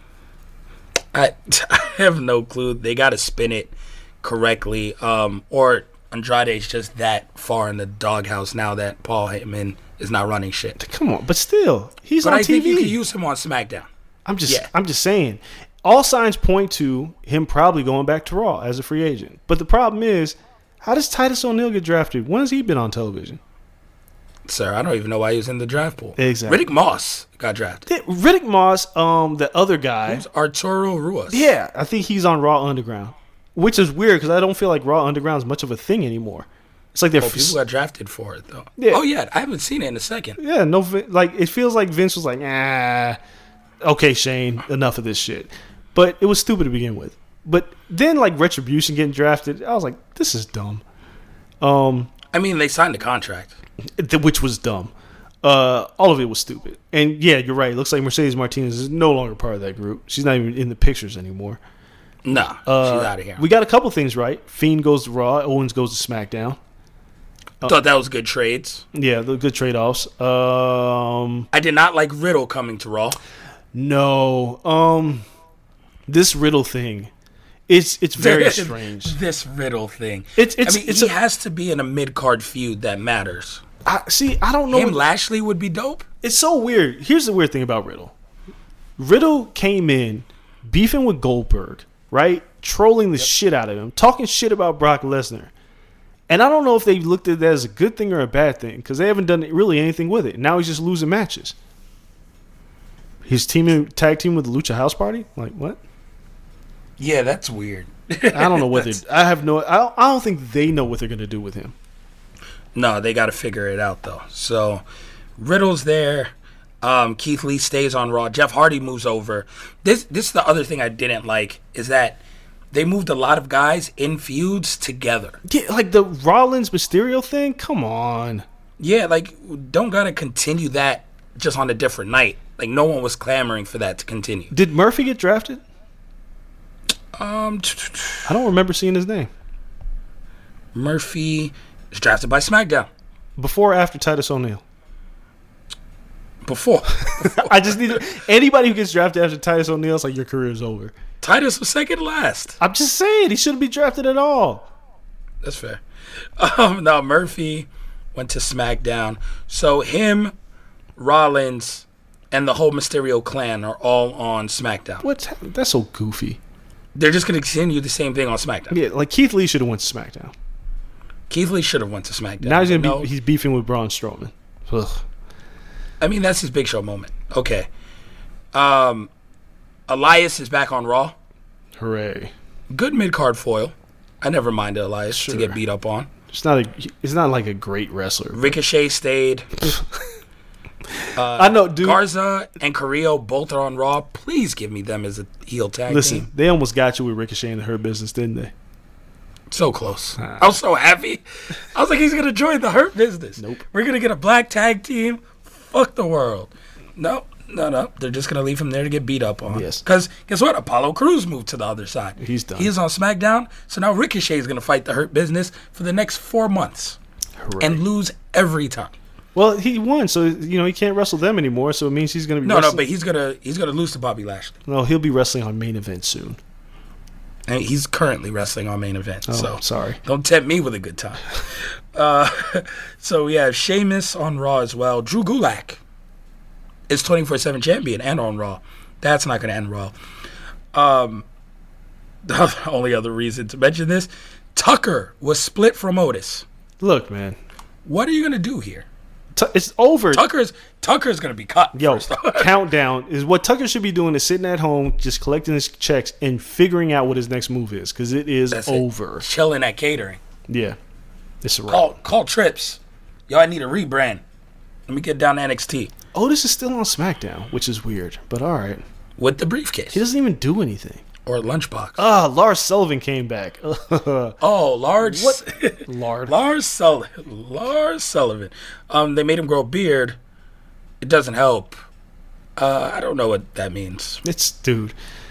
I have no clue. They got to spin it correctly. Or Andrade's just that far in the doghouse now that Paul Heyman is not running shit. Come on, but still, he's but on I TV. think you could use him on SmackDown. I'm just saying. All signs point to him probably going back to Raw as a free agent. But the problem is, how does Titus O'Neil get drafted? When has he been on television? Sir, I don't even know why he was in the draft pool. Exactly. Riddick Moss got drafted. Riddick Moss, the other guy. Who's Arturo Ruas? Yeah, I think he's on Raw Underground. Which is weird because I don't feel like Raw Underground is much of a thing anymore. It's like they're people got drafted for it though. Yeah. Oh yeah, I haven't seen it in a second. Yeah, no, like it feels like Vince was like, okay, Shane, enough of this shit. But it was stupid to begin with. But then like Retribution getting drafted, I was like, this is dumb. I mean, they signed a contract, which was dumb. All of it was stupid. And yeah, you're right. It looks like Mercedes Martinez is no longer part of that group. She's not even in the pictures anymore. No, she's out of here. We got a couple things right. Fiend goes to Raw. Owens goes to SmackDown. Thought that was good trades. Yeah, the good trade-offs. I did not like Riddle coming to Raw. No. This Riddle thing, it's very strange. This Riddle thing. He has to be in a mid-card feud that matters. I don't know. Lashley would be dope. It's so weird. Here's the weird thing about Riddle. Riddle came in beefing with Goldberg, right? Trolling the shit out of him, talking shit about Brock Lesnar. And I don't know if they looked at that as a good thing or a bad thing because they haven't done really anything with it. Now he's just losing matches. He's tag team with the Lucha House Party? Like, what? Yeah, that's weird. I don't know what I don't think they know what they're going to do with him. No, they got to figure it out, though. So, Riddle's there. Keith Lee stays on Raw. Jeff Hardy moves over. This is the other thing I didn't like, is that they moved a lot of guys in feuds together. Yeah, like the Rollins Mysterio thing? Come on. Yeah, like, don't got to continue that just on a different night. Like, no one was clamoring for that to continue. Did Murphy get drafted? I don't remember seeing his name. Murphy is drafted by SmackDown. Before or after Titus O'Neil? Before. I just need anybody who gets drafted after Titus O'Neil, it's like your career is over. Titus was second last. I'm just saying he shouldn't be drafted at all. That's fair. Now Murphy went to SmackDown, so him, Rollins, and the whole Mysterio clan are all on SmackDown. That's so goofy. They're just going to continue the same thing on SmackDown. Yeah, like Keith Lee should have went to SmackDown. Keith Lee should have went to SmackDown. Now he's beefing with Braun Strowman. Ugh. I mean, that's his Big Show moment. Okay. Elias is back on Raw. Hooray. Good mid-card foil. I never minded Elias to get beat up on. It's not like a great wrestler. Ricochet stayed. I know, dude. Garza and Carrillo both are on Raw. Please give me them as a heel tag team. Listen, they almost got you with Ricochet and the Hurt Business, didn't they? So close. I was so happy. I was like, he's going to join the Hurt Business. Nope. We're going to get a black tag team. Fuck the world. No. They're just going to leave him there to get beat up on. Yes. Because guess what? Apollo Crews moved to the other side. He's done. He's on SmackDown. So now Ricochet is going to fight the Hurt Business for the next 4 months. Hooray. And lose every time. Well, he won, so he can't wrestle them anymore. So it means he's going to be No, but he's gonna lose to Bobby Lashley. No, he'll be wrestling on Main Event soon. And he's currently wrestling on Main Event. Oh, so sorry. Don't tempt me with a good time. So we have Sheamus on Raw as well. Drew Gulak is 24/7 champion and on Raw. That's not going to end well. The only other reason to mention this, Tucker was split from Otis. Look, man. What are you gonna do here? It's over. Tucker's gonna be cut. Yo, first. countdown is what Tucker should be doing is sitting at home, just collecting his checks and figuring out what his next move is because it is That's over. It. Chilling at catering. Yeah, it's a wrap. Call Trips. Yo, I need a rebrand. Let me get down to NXT Otis is still on SmackDown, which is weird, but all right. with the briefcase He doesn't even do anything. or lunchbox. Lars Sullivan came back. Oh, Lars. What? Lard. Lars Sullivan. They made him grow a beard. It doesn't help. I don't know what that means. It's dude.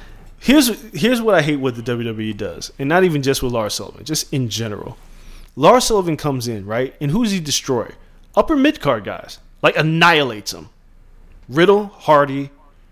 Here's what I hate what the WWE does, and not even just with Lars Sullivan, just in general. Lars Sullivan comes in, right, and who does he destroy? Upper mid card guys, like annihilates them. Riddle, Hardy,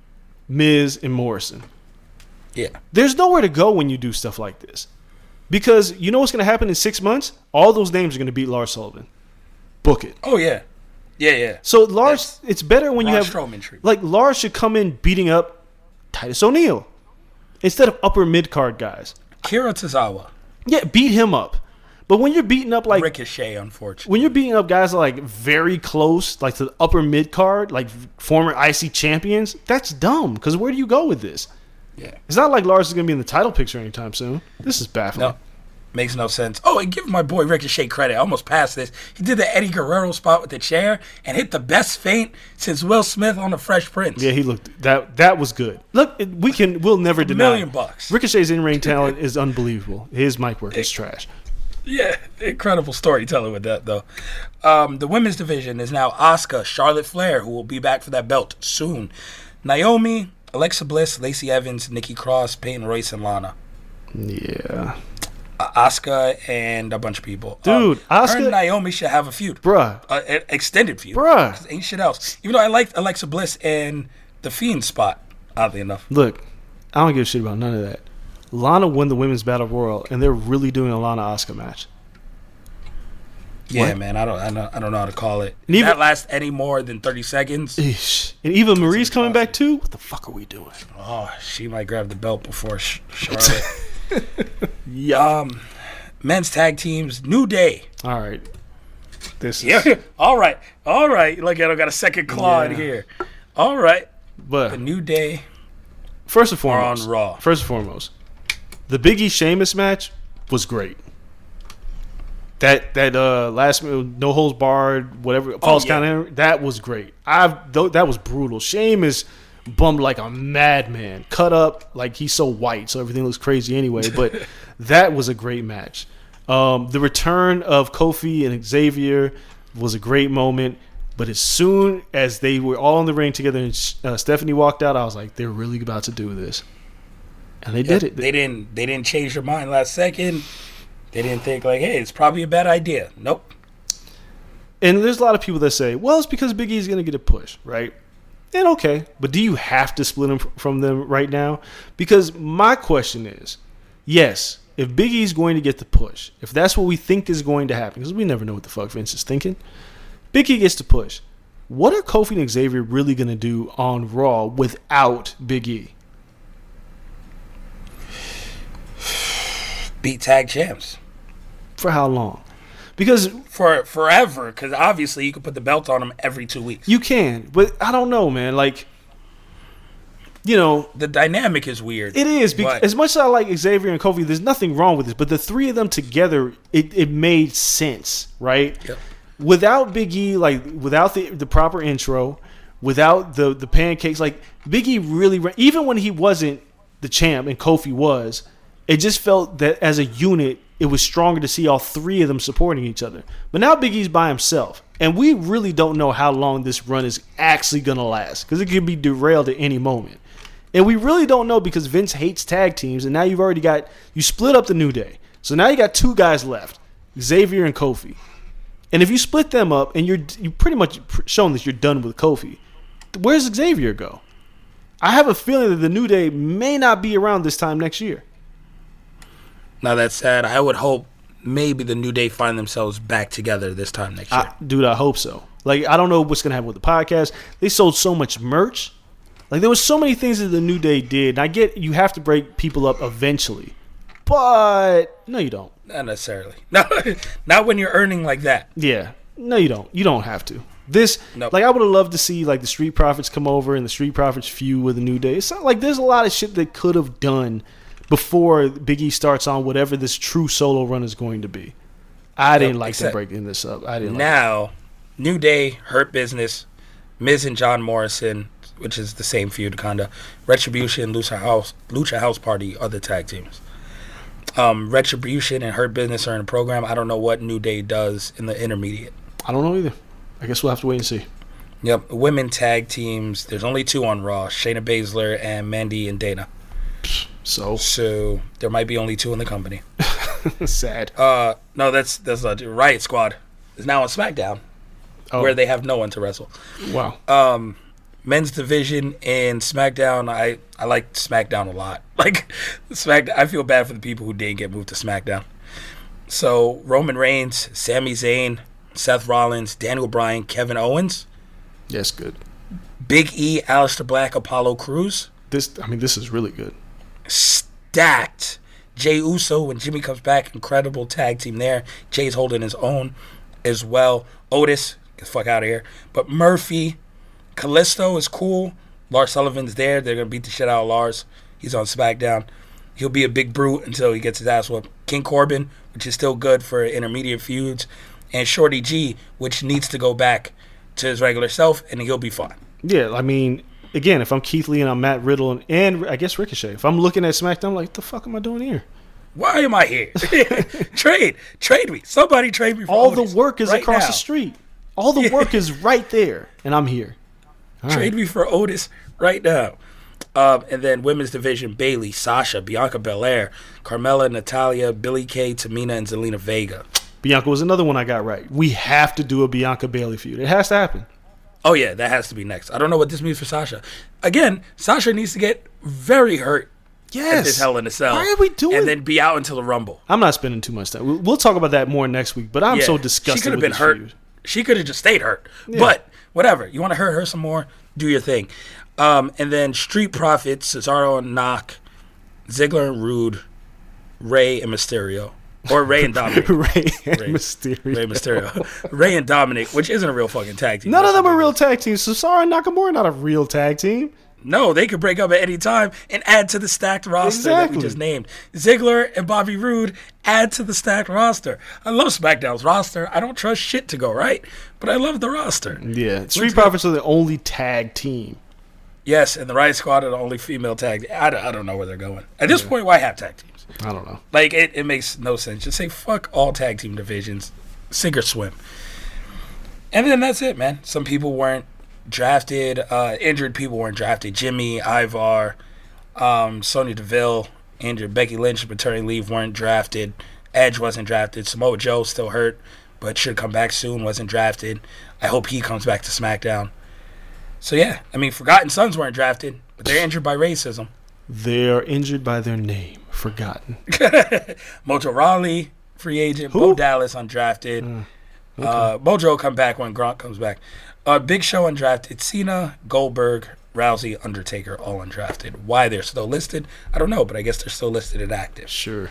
Miz, and Morrison. Yeah. There's nowhere to go when you do stuff like this, because you know what's going to happen in 6 months? All those names are going to beat Lars Sullivan. Book it. Oh yeah. Yeah. So Lars, it's better when Braun you have Strowman treatment. like Lars should come in beating up Titus O'Neil instead of upper mid card guys. Kira Tozawa. Yeah, beat him up. But when you're beating up like Ricochet, unfortunately. when you're beating up guys like very close, like to the upper mid card, like former IC champions, that's dumb. Because where do you go with this? Yeah. It's not like Lars is going to be in the title picture anytime soon. This is baffling. No. Makes no sense. Oh, and give my boy Ricochet credit. I almost passed this. He did the Eddie Guerrero spot with the chair and hit the best feint since Will Smith on The Fresh Prince. Yeah, he looked that was good. Look, we'll never deny. $1 million. Ricochet's in-ring talent is unbelievable. His mic work is trash. Yeah, incredible storytelling with that, though. The women's division is now Asuka, Charlotte Flair, who will be back for that belt soon. Naomi, Alexa Bliss, Lacey Evans, Nikki Cross, Peyton Royce, and Lana. Yeah. Asuka and a bunch of people. Dude, her Asuka- and Naomi should have a feud. Bruh. An extended feud. Bruh. 'Cause ain't shit else. Even though I liked Alexa Bliss and the Fiend spot, oddly enough. Look, I don't give a shit about none of that. Lana won the Women's Battle Royal, and they're really doing a Lana Asuka match. Yeah, What? man, I don't know how to call it. And If even- that lasts any more than 30 seconds, Eesh. And Eva Marie's coming back too? What the fuck are we doing? oh, she might grab the belt before Charlotte. Yeah. Men's tag teams, New Day. All right. This is. Yeah, all right. Look, I got a second claw in Yeah. here. All right, the But New Day first and are foremost, on Raw. the Big E Sheamus match was great. That last no holds barred, whatever false yeah. count, that was great. That was brutal. Sheamus bummed like a madman, cut up like he's so white, so everything looks crazy anyway. But that was a great match. The return of Kofi and Xavier was a great moment. But as soon as they were all in the ring together and Stephanie walked out, I was like, they're really about to do this, and they did it. They didn't change their mind last second. They didn't think like, hey, it's probably a bad idea. Nope. And there's a lot of people that say, well, it's because Big E's going to get a push, right? And okay, but do you have to split him from them right now? Because my question is, yes, if Big E's going to get the push, if that's what we think is going to happen, because we never know what the fuck Vince is thinking, Big E gets the push. What are Kofi and Xavier really going to do on Raw without Big E? Beat tag champs. For how long? Because For forever, because obviously you can put the belt on them every 2 weeks. you can, but I don't know, man. Like, you know, The dynamic is weird. it is. Because, but- as much as I like Xavier and Kofi, there's nothing wrong with this. But the three of them together, it made sense, right? Yep. Without Big E, like without the proper intro, without the pancakes, like Big E really, even when he wasn't the champ and Kofi was, it just felt that as a unit, it was stronger to see all three of them supporting each other. But now Big E's by himself, and we really don't know how long this run is actually going to last because it could be derailed at any moment. And we really don't know because Vince hates tag teams, and now you split up the New Day. So now you got two guys left, Xavier and Kofi. And if you split them up and you pretty much shown that you're done with Kofi, where's Xavier go? I have a feeling that the New Day may not be around this time next year. Now that said, I would hope maybe the New Day find themselves back together this time next year. Dude, I hope so. Like, I don't know what's going to happen with the podcast. They sold so much merch. Like, there was so many things that the New Day did. And I get you have to break people up eventually. But, no, you don't. Not necessarily. Not when you're earning like that. Yeah. No, you don't. You don't have to. This, Nope. like, I would have loved to see, like, the Street Profits come over and the Street Profits feud with the New Day. It's not like there's a lot of shit they could have done before Big E starts on whatever this true solo run is going to be. I didn't like them breaking this up. I didn't. Now, New Day, Hurt Business, Miz and John Morrison, which is the same feud, kinda. Retribution, Lucha House Party are the tag teams. Retribution and Hurt Business are in the program. I don't know what New Day does in the intermediate. I don't know either. I guess we'll have to wait and see. Yep, women tag teams. There's only 2 on Raw: Shayna Baszler and Mandy and Dana. So there might be only 2 in the company. Sad. No, that's not Riot Squad is now on SmackDown, where they have no one to wrestle. Wow. Men's division in SmackDown. I like SmackDown a lot. Like SmackDown, I feel bad for the people who didn't get moved to SmackDown. So Roman Reigns, Sami Zayn, Seth Rollins, Daniel Bryan, Kevin Owens. Yes, good. Big E, Aleister Black, Apollo Crews. This is really good. Stacked. Jey Uso, when Jimmy comes back, incredible tag team there. Jay's holding his own as well. Otis, get the fuck out of here. But Murphy, Kalisto is cool. Lars Sullivan's there. They're going to beat the shit out of Lars. He's on SmackDown. He'll be a big brute until he gets his ass whooped. King Corbin, which is still good for intermediate feuds. And Shorty G, which needs to go back to his regular self, and he'll be fine. Yeah, I mean, again, if I'm Keith Lee and I'm Matt Riddle and I guess Ricochet, if I'm looking at SmackDown, I'm like, what the fuck am I doing here? Why am I here? Trade me. Somebody trade me for All Otis the work is right across now. the street. All the work is right there, and I'm here. All Trade right. me for Otis right now. And then women's division: Bayley, Sasha, Bianca Belair, Carmella, Natalia, Billie Kay, Tamina, and Zelina Vega. Bianca was another one I got right. We have to do a Bianca Bayley feud. It has to happen. Oh, yeah, that has to be next. I don't know what this means for Sasha. Again, Sasha needs to get very hurt at this Hell in a Cell. Why are we doing? And then be out until the Rumble. I'm not spending too much time. We'll talk about that more next week, but I'm so disgusted She could have with been this hurt. feud. She could have just stayed hurt. Yeah. But whatever. You want to hurt her some more? Do your thing. And then Street Profits, Cesaro and Knock, Ziggler and Rude, Ray and Mysterio. Or Ray and Dominic. Ray Mysterio. Ray Mysterio. Ray and Dominic, which isn't a real fucking tag team. None of them are real tag teams. Cesaro and Nakamura are not a real tag team. No, they could break up at any time and add to the stacked roster that we just named. Ziggler and Bobby Roode add to the stacked roster. I love SmackDown's roster. I don't trust shit to go right, but I love the roster. Yeah, Street Profits are the only tag team. Yes, and the Riot Squad are the only female tag. I don't know where they're going. At this point, why have tag teams? I don't know. Like, it makes no sense. Just say, fuck all tag team divisions. Sink or swim. And then that's it, man. Some people weren't drafted. Injured people weren't drafted. Jimmy, Ivar, Sonya Deville, injured. Becky Lynch, maternity leave, weren't drafted. Edge wasn't drafted. Samoa Joe still hurt, but should come back soon, wasn't drafted. I hope he comes back to SmackDown. So, yeah. I mean, Forgotten Sons weren't drafted, but they're injured by racism. They are injured by their name. Forgotten. Mojo Rawley, free agent. Who? Bo Dallas, undrafted. Mojo will come back when Gronk comes back. Big Show, undrafted. Cena, Goldberg, Rousey, Undertaker, all undrafted. Why they're still listed, I don't know, but I guess they're still listed and active. Sure.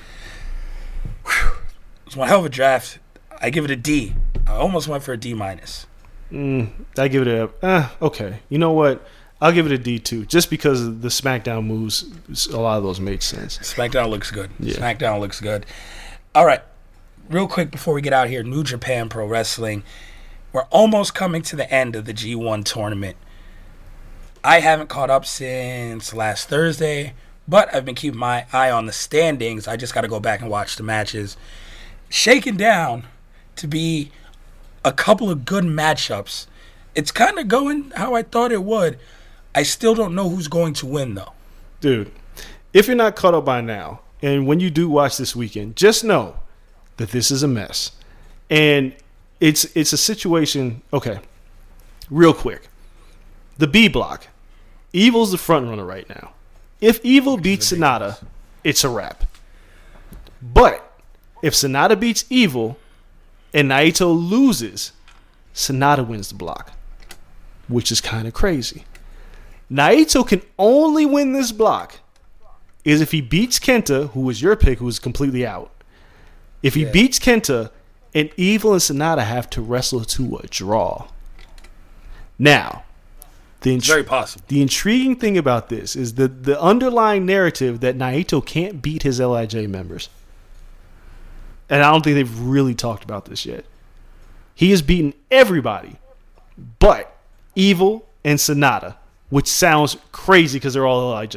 It's one hell of a draft. I give it a D. I almost went for a D-. I give it a... okay. You know what? I'll give it a D too, just because of the SmackDown moves. A lot of those made sense. SmackDown looks good. Yeah. SmackDown looks good. All right. Real quick before we get out here, New Japan Pro Wrestling. We're almost coming to the end of the G1 tournament. I haven't caught up since last Thursday, but I've been keeping my eye on the standings. I just got to go back and watch the matches. Shaken down to be a couple of good matchups. It's kind of going how I thought it would. I still don't know who's going to win, though. Dude, if you're not caught up by now, and when you do watch this weekend, just know that this is a mess. And it's a situation, okay, real quick. The B block. Evil's the front runner right now. If Evil beats Sonata, it's a wrap. But if Sonata beats Evil and Naito loses, Sonata wins the block, which is kind of crazy. Naito can only win this block is if he beats Kenta, who was your pick, who was completely out. If he beats Kenta and Evil and Sonata have to wrestle to a draw. Now, Very possible. the intriguing thing about this is the underlying narrative that Naito can't beat his LIJ members. And I don't think they've really talked about this yet. He has beaten everybody but Evil and Sonata, which sounds crazy because they're all LIJ.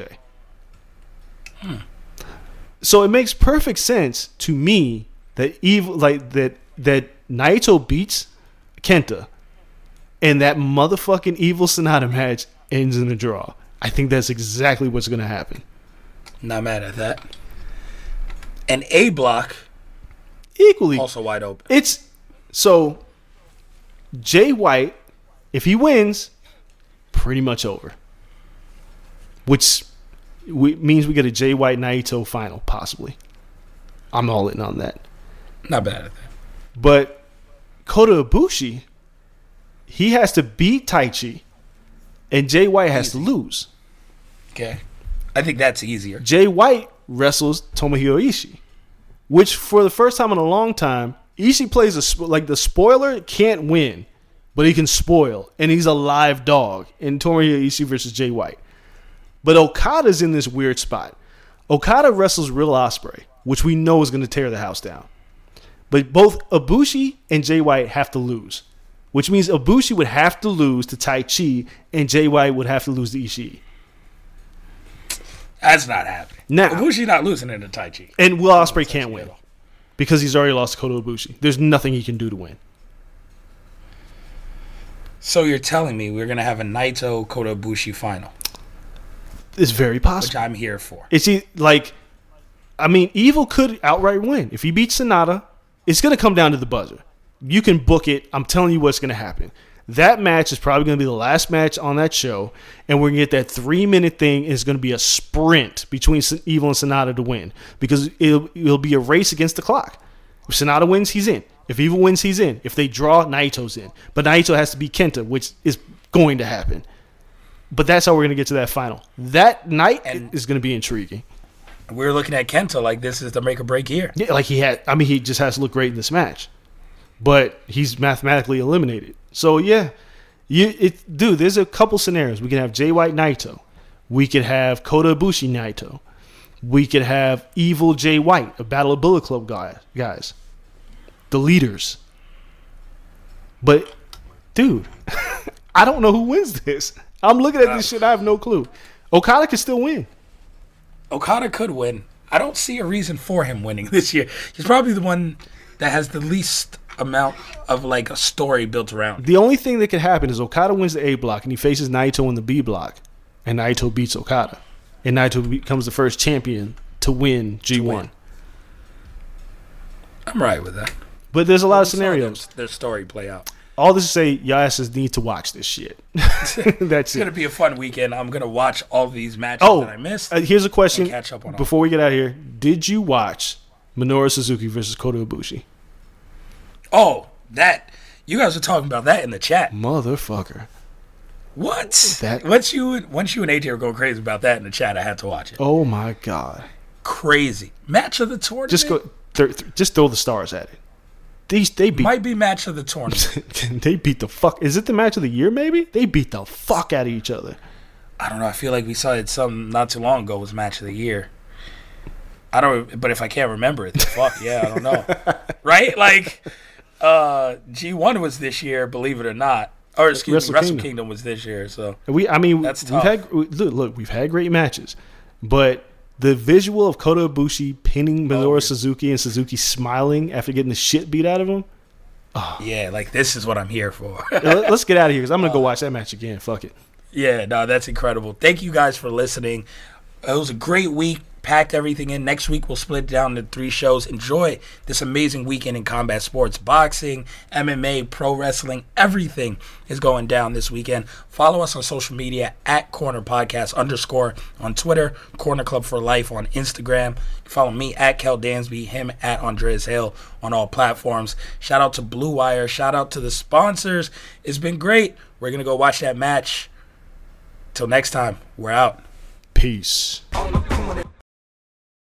So it makes perfect sense to me that that Naito beats Kenta and that motherfucking Evil Sonata match ends in a draw. I think that's exactly what's going to happen. Not mad at that. And A Block Equally, also wide open. it's so Jay White, if he wins, pretty much over. Which means we get a Jay White Naito final, possibly. I'm all in on that. Not bad at that. But Kota Ibushi, he has to beat Taichi, and Jay White has to lose. Okay. I think that's easier. Jay White wrestles Tomohiro Ishii, which for the first time in a long time, Ishii plays the spoiler can't win, but he can spoil, and he's a live dog in Tomohiro Ishii versus Jay White. But Okada's in this weird spot. Okada wrestles Real Ospreay, which we know is going to tear the house down. But both Ibushi and Jay White have to lose, which means Ibushi would have to lose to Taichi, and Jay White would have to lose to Ishii. That's not happening. Now, Ibushi not losing into Taichi. And Will Ospreay can't win because he's already lost to Kota Ibushi. There's nothing he can do to win. So you're telling me we're going to have a Naito Kota Ibushi final, It's very possible. which I'm here for. Evil could outright win. If he beats Sonata, it's going to come down to the buzzer. You can book it. I'm telling you what's going to happen. That match is probably going to be the last match on that show, and we're going to get that 3-minute thing. It's going to be a sprint between Evil and Sonata to win because it'll be a race against the clock. If Sonata wins, he's in. If Evil wins, he's in. If they draw, Naito's in. But Naito has to beat Kenta, which is going to happen. But that's how we're going to get to that final. That night is going to be intriguing. We're looking at Kenta like this is the make or break year. Yeah, he just has to look great in this match. But he's mathematically eliminated. So, yeah. There's a couple scenarios. We can have Jay White Naito. We could have Kota Ibushi Naito. We could have Evil Jay White, a Battle of Bullet Club guys. The leaders. But, dude, I don't know who wins this. I'm looking at this shit. I have no clue. Okada could still win. Okada could win. I don't see a reason for him winning this year. He's probably the one that has the least amount of a story built around. The only thing that could happen is Okada wins the A block and he faces Naito in the B block, and Naito beats Okada, and Naito becomes the first champion to win G1. I'm right with that. But there's a lot of scenarios. Their story play out. All this to say, y'all asses need to watch this shit. That's It's it. gonna be a fun weekend. I'm gonna watch all these matches that I missed. Here's a question and catch up on all. before we get out of here. Did you watch Minoru Suzuki versus Kota Ibushi? Oh, that you guys were talking about that in the chat. Motherfucker. What? That- Once you and AJ were going crazy about that in the chat, I had to watch it. Oh my god. Crazy match of the tournament. Just throw the stars at it. They beat Might be match of the tournament. they beat the fuck. Is it the match of the year? Maybe they beat the fuck out of each other. I don't know. I feel like we saw it some not too long ago was match of the year. I don't. But if I can't remember it, then fuck yeah, I don't know. Right? G1 was this year, believe it or not. Or excuse me, Wrestle Kingdom was this year. So that's tough. We've had great matches, but the visual of Kota Ibushi pinning Minoru Suzuki and Suzuki smiling after getting the shit beat out of him. Yeah, this is what I'm here for. Let's get out of here because I'm gonna go watch that match again. Fuck it. Yeah, no, that's incredible. Thank you guys for listening. It was a great week. Packed everything in. Next week, we'll split it down into 3 shows. Enjoy this amazing weekend in combat sports. Boxing, MMA, pro wrestling, everything is going down this weekend. Follow us on social media at Corner Podcast _ on Twitter, Corner Club for Life on Instagram. Follow me at Kel Dansby, him at Andreas Hale on all platforms. Shout out to Blue Wire. Shout out to the sponsors. It's been great. We're going to go watch that match. Till next time, we're out. Peace. On